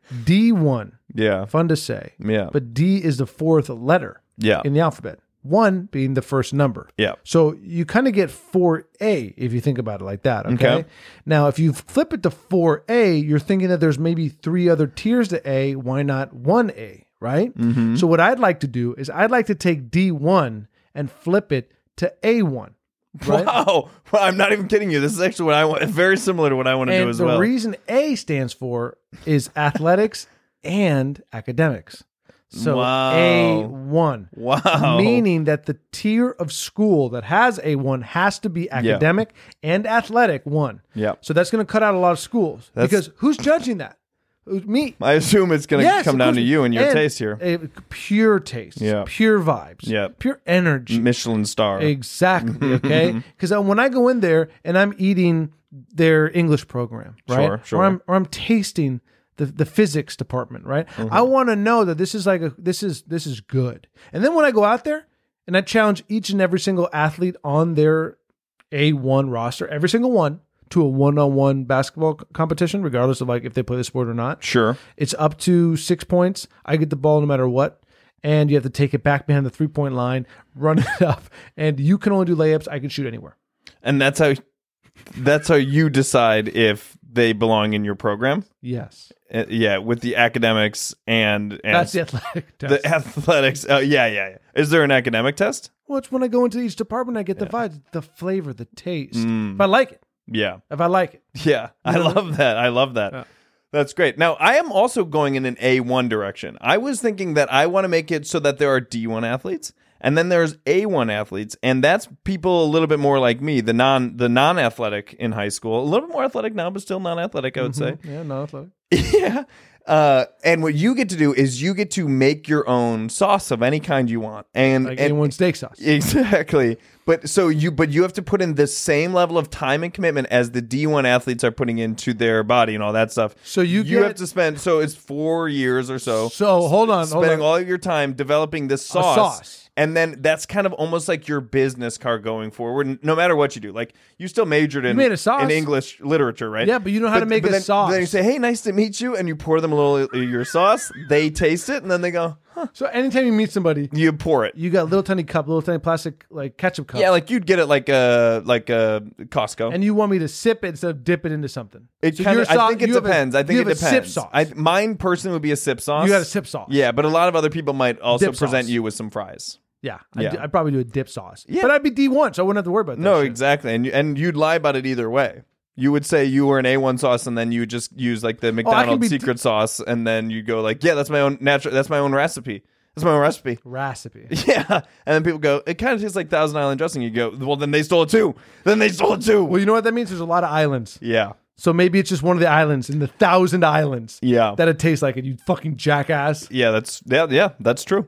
D one, Yeah, fun to say, yeah, but D is the fourth letter yeah, in the alphabet. One being the first number. yeah. So you kind of get four A if you think about it like that. Okay? Okay. Now, if you flip it to four A, you're thinking that there's maybe three other tiers to A. Why not one A, right? Mm-hmm. So what I'd like to do is I'd like to take D one and flip it to A one. Right? Wow, well, I'm not even kidding you. This is actually what I want. Very similar to what I want to And do as the well. reason A stands for is athletics and academics. So Wow. A one. Wow, Meaning that the tier of school that has A one has to be academic and athletic one. yeah. So that's going to cut out a lot of schools. That's- because who's judging that? Me. I assume it's going to Yes, come of down course. to you and your And, taste here. uh, pure taste. Yeah. Pure vibes. Yeah. Pure energy. Michelin star. Exactly. Okay. Because when I go in there and I'm eating their English program, right? Sure, sure. Or I'm or I'm tasting the, the physics department, right? Mm-hmm. I want to know that this is like a this is this is good. And then when I go out there and I challenge each and every single athlete on their A one roster, every single one, to a one-on-one basketball c- competition, regardless of like if they play the sport or not. Sure. It's up to six points. I get the ball no matter what. And you have to take it back behind the three-point line, run it up, and you can only do layups. I can shoot anywhere. And that's how that's how you decide if they belong in your program. Yes. Uh, yeah, with the academics and, and That's the athletic test. the athletics. Oh, yeah, yeah, yeah. Is there an academic test? well, it's when I go into each department, I get the vibes, the flavor, the taste. Mm. If I like it. Yeah. If I like it. Yeah, I love that. I love that. Yeah. That's great. Now, I am also going in an A one direction. I was thinking that I want to make it so that there are D one athletes and then there's A one athletes, and that's people a little bit more like me, the non the non-athletic in high school. A little bit more athletic now, but still non-athletic, I would say. Yeah, no athletic. Yeah. Uh, and what you get to do is you get to make your own sauce of any kind you want. And, Like and A one steak sauce. Exactly. But so you but you have to put in the same level of time and commitment as the D one athletes are putting into their body and all that stuff. So you you get- have to spend so it's four years or so. So hold on, hold spending on. all of your time developing this sauce. sauce. And then that's kind of almost like your business card going forward, no matter what you do. Like you still majored in, made a sauce. in English literature, right? Yeah, but you know how to make but a then, sauce. Then you say, "Hey, nice to meet you," and you pour them a little of your sauce. They taste it, and then they go, huh. So anytime you meet somebody, You pour it. you got a little tiny cup, little tiny plastic like ketchup cup. Yeah, like you'd get it like a like a Costco. and you want me to sip it instead of dip it into something. It So kind your of. I sau- think it you have a- depends. I you think it have a depends. sip sauce. I, mine personally would be a sip sauce. You got a sip sauce. Yeah, but a lot of other people might also Dip present sauce. you with some fries. Yeah, Yeah. I'd, I'd probably do a dip sauce. Yeah. But I'd be D one, so I wouldn't have to worry about that. No, shit. exactly, and you, and you'd lie about it either way. You would say you were an A one sauce, and then you would just use like the Oh, can McDonald's be secret sauce, and then you go like, "Yeah, that's my own natural. That's my own recipe. That's my own recipe." Recipe. Yeah, and then people go, "It kind of tastes like Thousand Island dressing." You go, "Well, then they stole it too. Then they stole it too." Well, you know what that means? There's a lot of islands. Yeah, So maybe it's just one of the islands in the thousand islands yeah, that it tastes like it, you fucking jackass. yeah. That's yeah, yeah. That's true.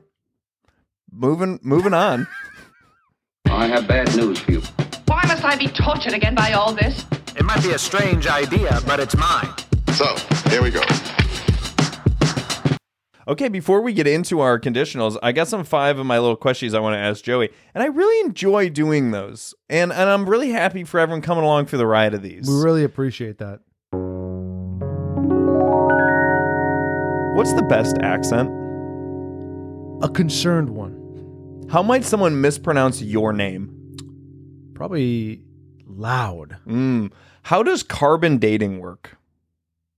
Moving, moving on. I have bad news for you. Why must I be tortured again by all this? It might be a strange idea, but it's mine. So, here we go. Okay, before we get into our conditionals, I got some five of my little questions I want to ask Joey, and I really enjoy doing those, and and I'm really happy for everyone coming along for the ride of these. We really appreciate that. What's the best accent? A concerned one. How might someone mispronounce your name? Probably loud. Mm. How does carbon dating work?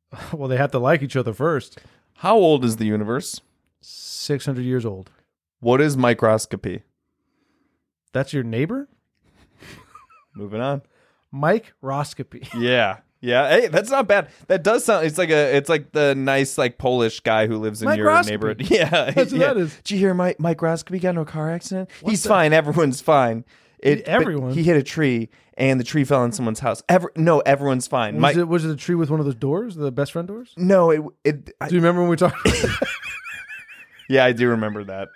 Well, they have to like each other first. How old is the universe? six hundred years old. What is microscopy? That's your neighbor? Moving on. Microscopy. Yeah. Yeah. Hey, that's not bad. That does sound it's like a it's like the nice like Polish guy who lives in your Microscopy. neighborhood. Yeah. That's what yeah. that is. Did you hear my microscopy got into a car accident? He's the- fine. Everyone's fine. It, but Everyone? He hit a tree and the tree fell on someone's house. Ever no, everyone's fine. Was, My- it, was it a tree with one of those doors, the best friend doors? no, it it I- Do you remember when we talked? yeah, I do remember that.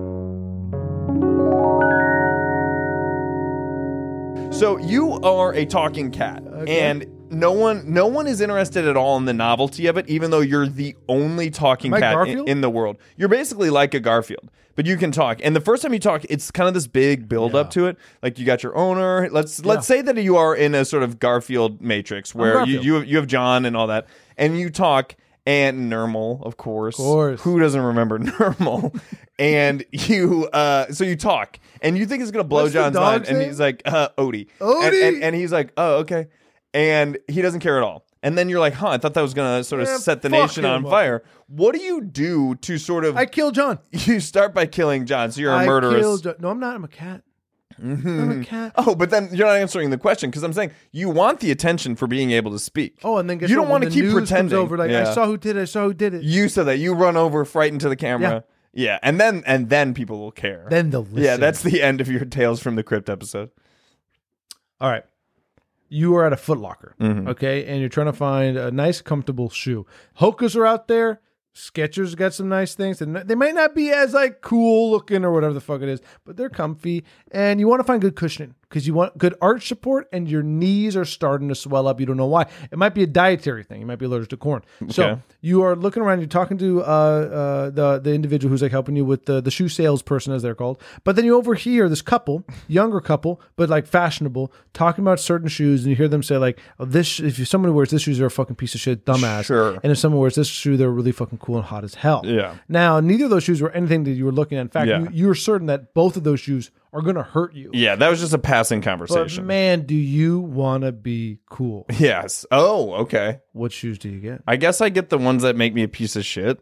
So you are a talking cat, Okay. and no one, no one is interested at all in the novelty of it. Even though you're the only talking Am I cat in, Garfield? in the world, you're basically like a Garfield, but you can talk. And the first time you talk, it's kind of this big build up Yeah. to it. Like you got your owner. Let's let's say that you are in a sort of Garfield matrix where you Garfield. you have, you have John and all that, and you talk. And Nermal, of course. Of course. Who doesn't remember Nermal? And you, uh, so you talk, and you think it's gonna blow What's the John's mind, dog's and name? he's like, uh, Odie. Odie! And, and, and he's like, oh, okay. And he doesn't care at all. And then you're like, huh, I thought that was gonna sort of Yeah, set the fuck nation him on up. fire. What do you do to sort of? I killed John. You start by killing John, so you're a I murderous. killed John. No, I'm not. I'm a cat. I'm a cat. Oh, but then you're not answering the question because I'm saying you want the attention for being able to speak. Oh, and then guess you what? don't want When to the keep news comes pretending. over, like, Yeah. I saw who did it. I saw who did it. You said that you run over, frightened to the camera. Yeah, and then and then people will care. Then they'll listen. yeah, that's the end of your Tales from the Crypt episode. All right. You are at a Foot Locker, Mm-hmm. okay, and you're trying to find a nice, comfortable shoe. Hokas are out there. Skechers got some nice things, and they might not be as like cool looking or whatever the fuck it is, but they're comfy. And you want to find good cushioning because you want good arch support, and your knees are starting to swell up. You don't know why. It might be a dietary thing. You might be allergic to corn. So Okay. you are looking around. You're talking to uh, uh, the the individual who's like helping you with the the shoe salesperson, as they're called. But then you overhear this couple, younger couple, but like fashionable, talking about certain shoes, and you hear them say like, "Oh, this if you, someone wears this shoes, they're a fucking piece of shit, dumbass." Sure. And if someone wears this shoe, they're really fucking cool and hot as hell. Yeah. Now, neither of those shoes were anything that you were looking at. In fact, Yeah. you, you were certain that both of those shoes are going to hurt you. Yeah, that was just a passing But conversation. man, do you want to be cool? Yes. Oh, okay. What shoes do you get? I guess I get the ones that make me a piece of shit.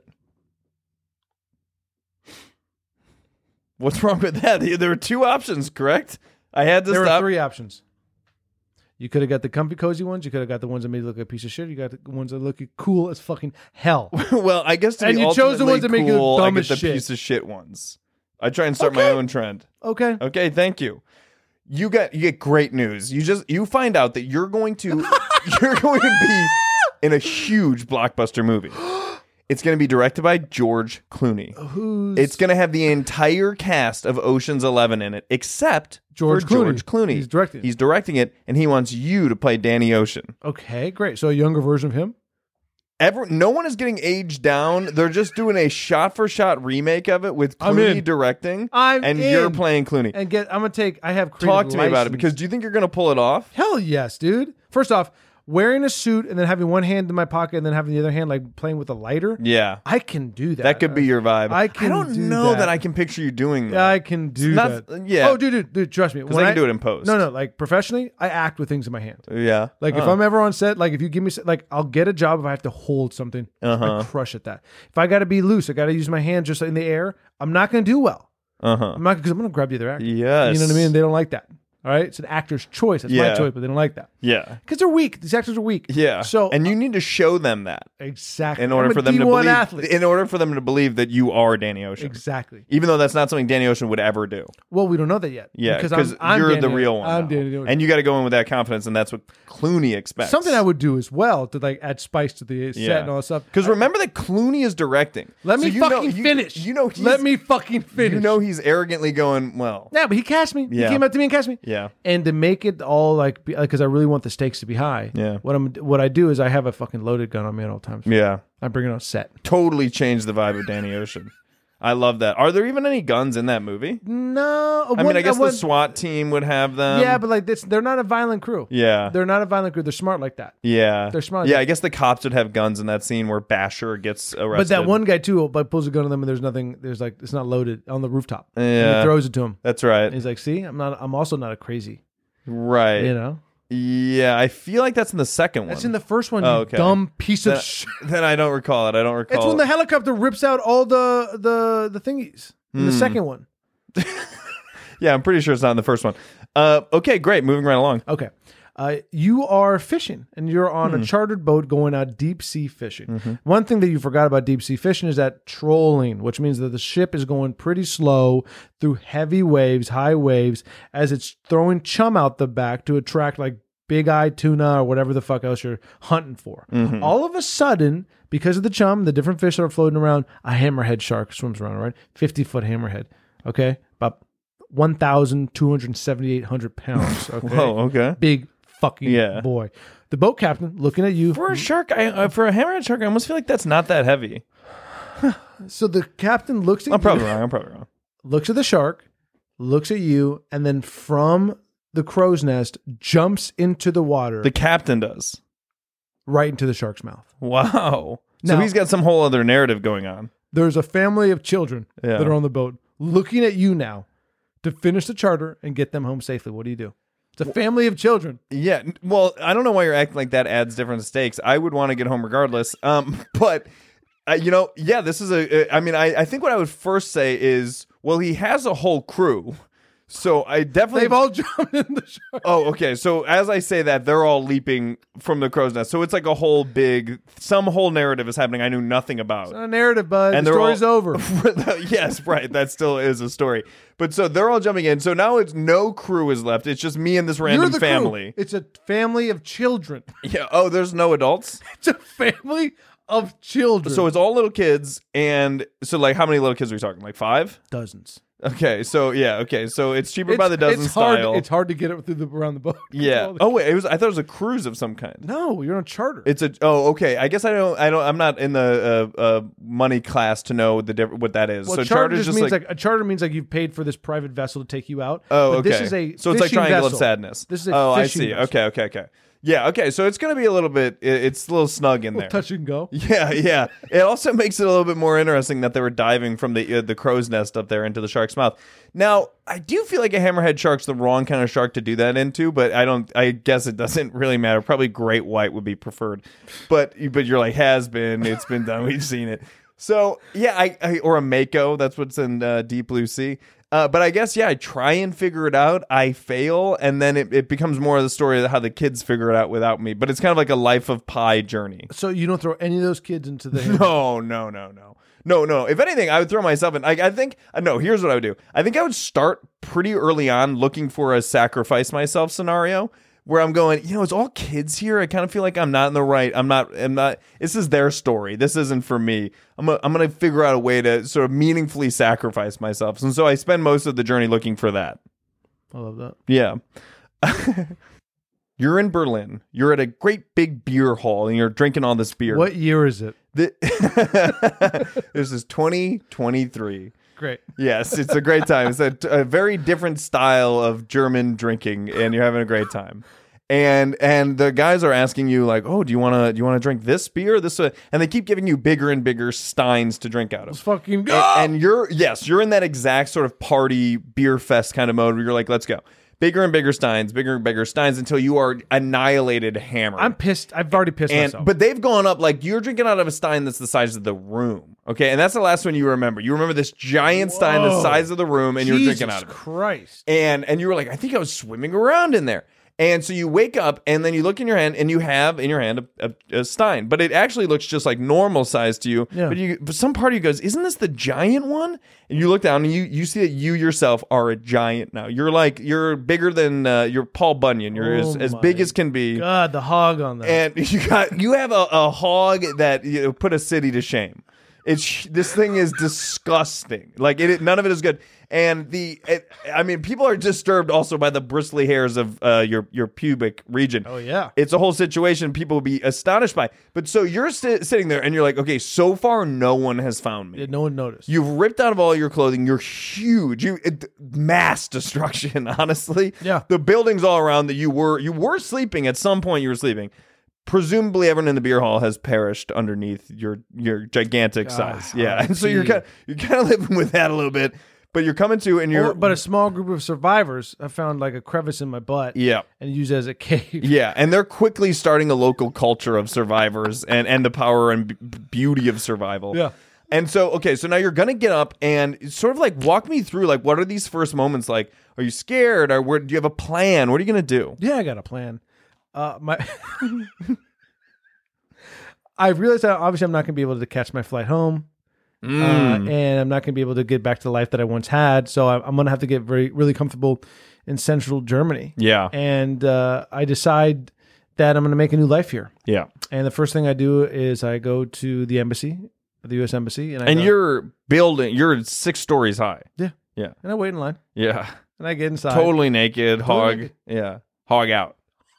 What's wrong with that? There were two options, correct? I had to There stop. were three options. You could have got the comfy, cozy ones. You could have got the ones that made you look like a piece of shit. You got the ones that look cool as fucking hell. Well, I guess to And be you chose the ultimately ones that make you look cool, dumb I as get the shit. piece of shit ones. I try and start my Okay. own trend. Okay. Okay, thank you. You get you get great news. You just you find out that you're going to you're going to be in a huge blockbuster movie. It's going to be directed by George Clooney. Who's It's going to have the entire cast of Ocean's Eleven in it, except George for Clooney. George Clooney. He's directing it. He's directing it, and he wants you to play Danny Ocean. okay? Great. So a younger version of him. Ever, no one is getting aged down. They're just doing a shot-for-shot remake of it with I'm Clooney in. directing, I'm and in. you're playing Clooney. And get. I'm gonna take. I have creative Talk to me about it, license. because do you think you're going to pull it off? Hell yes, dude. First off, wearing a suit and then having one hand in my pocket and then having the other hand like playing with a lighter. Yeah. I can do that. That could be your vibe. I can don't do know that. that. I can picture you doing that. I can do not- that. yeah. Oh, dude, dude, dude, trust me. Because When I can do it in post. No, no, like professionally, I act with things in my hand. Yeah. Like if Oh. I'm ever on set, like if you give me like I'll get a job if I have to hold something. Uh-huh. I crush at that. If I got to be loose, I got to use my hand just in the air. I'm not going to do well. Uh-huh. I'm not because I'm going to grab the other actor. Yes. You know what I mean? They don't like that. All right, it's an actor's choice. It's my Yeah. choice, but they don't like that Yeah. because they're weak. These actors are weak. Yeah. So and you need to show them that exactly in order I'm a for them D to one believe athlete. in order for them to believe that you are Danny Ocean. Exactly. Even though that's not something Danny Ocean would ever do. Well, we don't know that yet. Yeah, because because I'm, I'm you're Danny, the real one. I'm now. Danny Ocean. And you got to go in with that confidence, and that's what Clooney expects. Something I would do as well to like add spice to the set and all that stuff. Because remember that Clooney is directing. Let So me you know- fucking you- finish. You know, he's, let me fucking finish. You know, he's arrogantly going, well. Yeah, but he cast me. Yeah. He came up to me and cast me. Yeah. And to make it all like, because I really want the stakes to be high. Yeah. What I'm, what I do is I have a fucking loaded gun on me at all times. Yeah. I bring it on set. Totally changed the vibe of Danny Ocean. I love that. Are there even any guns in that movie? No, I mean, I guess the SWAT team would have them. yeah, but like this, they're not a violent crew. Yeah. They're not a violent crew. They're smart like that. Yeah. They're smart. Yeah, I guess the cops would have guns in that scene where Basher gets arrested. But that one guy too, like pulls a gun on them and there's nothing. There's like it's not loaded on the rooftop. And Yeah. he throws it to him. That's right. And he's like, "See, I'm not. I'm also not a crazy. Right. You know." Yeah, I feel like that's in the second one. That's in the first one, Oh, you okay. dumb piece of Then- shit. Then I don't recall it. I don't recall It's when it. the helicopter rips out all the the the thingies in the Hmm. second one. Yeah, I'm pretty sure it's not in the first one. Uh, okay, great. Moving right along. Okay. Uh, you are fishing and you're on Hmm. a chartered boat going out deep sea fishing. Mm-hmm. One thing that you forgot about deep sea fishing is that trolling, which means that the ship is going pretty slow through heavy waves, high waves, as it's throwing chum out the back to attract like big eye tuna or whatever the fuck else you're hunting for. Mm-hmm. All of a sudden, because of the chum, the different fish that are floating around, a hammerhead shark swims around, right? fifty foot hammerhead. Okay. About one thousand two hundred seventy-eight hundred pounds. Okay. Whoa, okay. Big fucking Yeah. boy. The boat captain looking at you. For a shark, I, uh, for a hammerhead shark, I almost feel like that's not that heavy. So the captain looks at I'm probably you, wrong. I'm probably wrong. looks at the shark, looks at you, and then from the crow's nest jumps into the water The captain does. right into the shark's mouth. Wow. So Now- he's got some whole other narrative going on. There's a family of children Yeah. that are on the boat looking at you now to finish the charter and get them home safely. What do you do? It's a family of children. Yeah. n- Well, I don't know why you're acting like that adds different stakes. I would want to get home regardless. Um, but uh, you know, yeah, this is a. I mean, I, I think what I would first say is, well, he has a whole crew, so I definitely. They've all jumped in the shark. Oh, okay. So as I say that, they're all leaping from the crow's nest. So it's like a whole big, some whole narrative is happening I knew nothing about. It's not a narrative, bud. And the they're story's all- over. Yes, right. That still is a story. But so they're all jumping in. So now it's no crew is left. It's just me and this You're random the crew. family. It's a family of children. Yeah. Oh, there's no adults. It's a family of children. So it's all little kids. And so, like, how many little kids are we talking? Like five? dozens. Okay. So, yeah. Okay. So it's cheaper by the It's- dozen it's hard, style. It's hard to get it through the around the boat. yeah. All the- Oh, wait. It was, I thought it was a cruise of some kind. no, you're on a charter. It's a oh okay. I guess I don't I don't I'm not in the uh, uh, money class to know the diff- what that is. well, so charter charter's just just means like, like, a charter means like you've paid for this private vessel to take you out. oh But okay. This is a so it's like fishing Triangle vessel. of Sadness. This is a oh I fishing see. vessel. Okay okay okay. Yeah okay. So it's gonna be a little bit. It, it's a little snug in there. Touch and go. Yeah yeah. It also makes it a little bit more interesting that they were diving from the uh, the crow's nest up there into the shark's mouth. Now I do feel like a hammerhead shark's the wrong kind of shark to do that into, but I don't. I guess it doesn't really matter. Probably great white would be preferred, but but you're like has been. It's been done. We've seen it. So yeah, I, I or a mako. That's what's in uh, Deep Blue Sea. Uh, but I guess yeah, I try and figure it out. I fail, and then it, it becomes more of the story of how the kids figure it out without me. But it's kind of like a Life of Pi journey. So you don't throw any of those kids into the. No, no, no, no. No, no. If anything, I would throw myself in. I, I think, uh, no, here's what I would do. I think I would start pretty early on looking for a sacrifice myself scenario where I'm going, you know, it's all kids here. I kind of feel like I'm not in the right. I'm not, I'm not, this is their story. This isn't for me. I'm, a, I'm going to figure out a way to sort of meaningfully sacrifice myself. And so I spend most of the journey looking for that. I love that. Yeah. You're in Berlin. You're at a great big beer hall and you're drinking all this beer. What year is it? The- this is twenty twenty-three. Great. Yes, it's a great time. It's a, a very different style of German drinking, and you're having a great time. And and the guys are asking you like, oh, do you want to do you want to drink this beer, this, uh, and they keep giving you bigger and bigger steins to drink out of. Let's fucking go. And, and you're yes, you're in that exact sort of party beer fest kind of mode where you're like, let's go. Bigger and bigger steins, bigger and bigger steins until you are annihilated hammered. I'm pissed. I've already pissed And myself. but they've gone up like you're drinking out of a stein that's the size of the room. Okay, and that's the last one you remember. You remember this giant stein the Whoa. size of the room, and you're Jesus drinking out of it. Christ. And and you were like, I think I was swimming around in there. And so you wake up, and then you look in your hand, and you have in your hand a, a, a stein, but it actually looks just like normal size to you. Yeah. But you, but some part of you goes, "Isn't this the giant one?" And you look down, and you you see that you yourself are a giant now. You're like you're bigger than uh, you're Paul Bunyan. You're Oh as, as my big as can be. God, the hog on that. And you got you have a, a hog that you know, put a city to shame. It's this thing is disgusting. Like it, it- none of it is good. And the, it, I mean, people are disturbed also by the bristly hairs of uh, your your pubic region. Oh, yeah. It's a whole situation people will be astonished by. But so you're si- sitting there and you're like, okay, so far no one has found me. Yeah, no one noticed. You've ripped out of all your clothing. You're huge. You it, mass destruction. Honestly, Yeah. The buildings all around that you were you were sleeping at some point. You were sleeping. Presumably, everyone in the beer hall has perished underneath your your gigantic God, size. oh, Yeah, and so you're gee. kind of, you're kind of living with that a little bit. but you're coming to and you're Or- but a small group of survivors have found like a crevice in my butt. yeah. And use it as a cave. Yeah, and they're quickly starting a local culture of survivors and, and the power and b- beauty of survival. Yeah. And so, okay, so now you're going to get up and sort of like walk me through, like, what are these first moments like? Are you scared? Or where, do you have a plan? What are you going to do? Yeah, I got a plan. Uh, my, I realized that obviously I'm not going to be able to catch my flight home, Mm. uh, and I'm not going to be able to get back to the life that I once had. So I, I'm going to have to get very, really comfortable in central Germany. Yeah. And uh, I decide that I'm going to make a new life here. Yeah. And the first thing I do is I go to the embassy, the U S embassy, and I And go- you're building, you're six stories high. yeah, Yeah. and I wait in line, Yeah. and I get inside. Totally naked, hog. naked. Yeah. Hog out.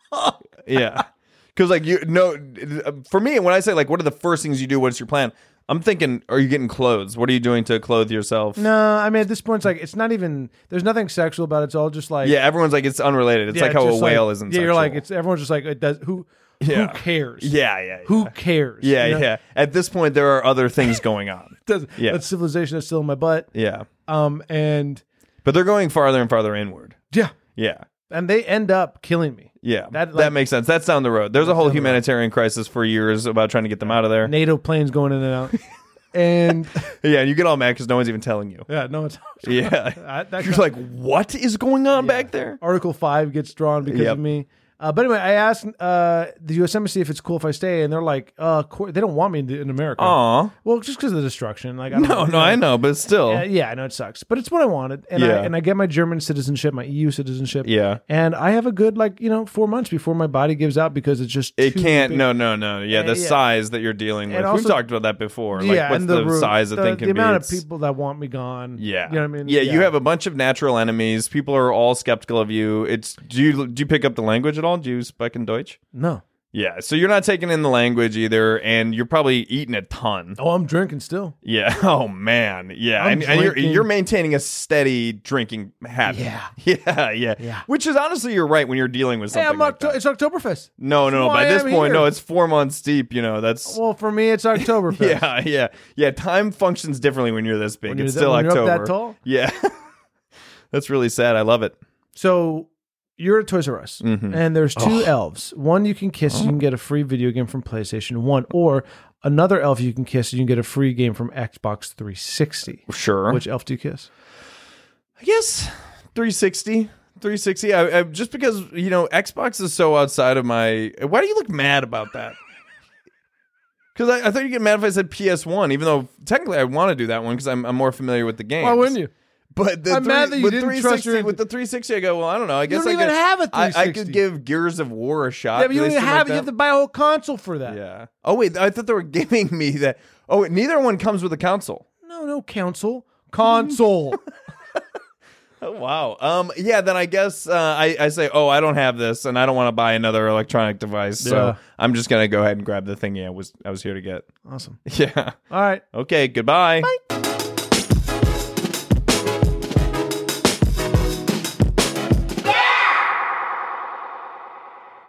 Yeah. Because, like, you no, for me, when I say, like, what are the first things you do? What's your plan? I'm thinking, are you getting clothes? What are you doing to clothe yourself? No, I mean at this point, it's like it's not even. There's nothing sexual about it. It's all just like Yeah, everyone's like, it's unrelated. It's yeah, like how just a whale like, isn't Yeah, sexual. you're like it's everyone's just like it does. Who Yeah. who cares? Yeah, yeah, yeah. Who cares? Yeah, You know? yeah. At this point, there are other things going on. Does, Yeah. That civilization is still in my butt. Yeah. Um, and But they're going farther and farther inward. yeah, Yeah. and they end up killing me. Yeah. That, That, like- makes sense. That's down the road. There's a whole down the road. humanitarian crisis for years about trying to get them out of there. NATO planes going in and out, and Yeah, and you get all mad because no one's even telling you. yeah, no, it's Yeah. I, that You're kind- like, what is going on Yeah. back there? Article five gets drawn because Yep. of me. Uh, but anyway, I asked uh, the U S embassy if it's cool if I stay, and they're like, uh, co- they don't want me in, in America. Aw. Well, just because of the destruction. Like, I don't No, know, no, I know, but still. Yeah, yeah, I know it sucks, but it's what I wanted, and Yeah. I and I get my German citizenship, my E U citizenship, Yeah. and I have a good like you know four months before my body gives out because it's just It too can't. big. No, no, no. Yeah, the Uh, yeah. size that you're dealing with. And We've also- talked about that before. Like, yeah, what's and the, room- size that the, thing can the be? amount of It's- people that want me gone. Yeah, you know what I mean. Yeah, you have a bunch of natural enemies. People are all skeptical of you. It's do you do you pick up the language at all? Do you speak in Deutsch? no. Yeah, so you're not taking in the language either, and you're probably eating a ton. Oh, I'm drinking still. Yeah. Oh man. Yeah. I'm And, and you're drinking- you're maintaining a steady drinking habit. Yeah. Yeah. Yeah. Yeah. Which is honestly, you're right when you're dealing with Hey, something I'm like Octo- that. it's Oktoberfest. No, no, no. why By this I'm point, here. no, it's four months deep. You know, that's Well, for me, it's Oktoberfest. yeah, yeah, yeah. Time functions differently when you're this big. When It's you're still that- when you're October. up that tall? Yeah. That's really sad. I love it. So you're at Toys R Us, Mhm. and there's two elves. One you can kiss, you can get a free video game from PlayStation One, or another elf you can kiss, you can get a free game from Xbox three sixty. Sure. Which elf do you kiss? I guess three sixty. three sixty. I, I, just because, you know, Xbox is so outside of my. Why do you look mad about that? Because I, I thought you'd get mad if I said P S one, even though technically I want to do that one because I'm, I'm more familiar with the game. Why wouldn't you? But the I'm three, mad that you with didn't three trust sixty, your- with the three sixty, I go, well, I don't know. I guess don't I even could, have a I, I three sixty. could give Gears of War a shot. Yeah, but Do you they don't even still have make it. You have that? to buy a whole console for that. Yeah. Oh wait, I thought they were giving me that. Oh, wait, neither one comes with a console. No, no console. Console. Oh wow. Um. Yeah. Then I guess uh, I I say, oh, I don't have this, and I don't want to buy another electronic device, so Yeah. I'm just gonna go ahead and grab the thing. Yeah, was I was here to get. Awesome. Yeah. All right. Okay. Goodbye. Bye.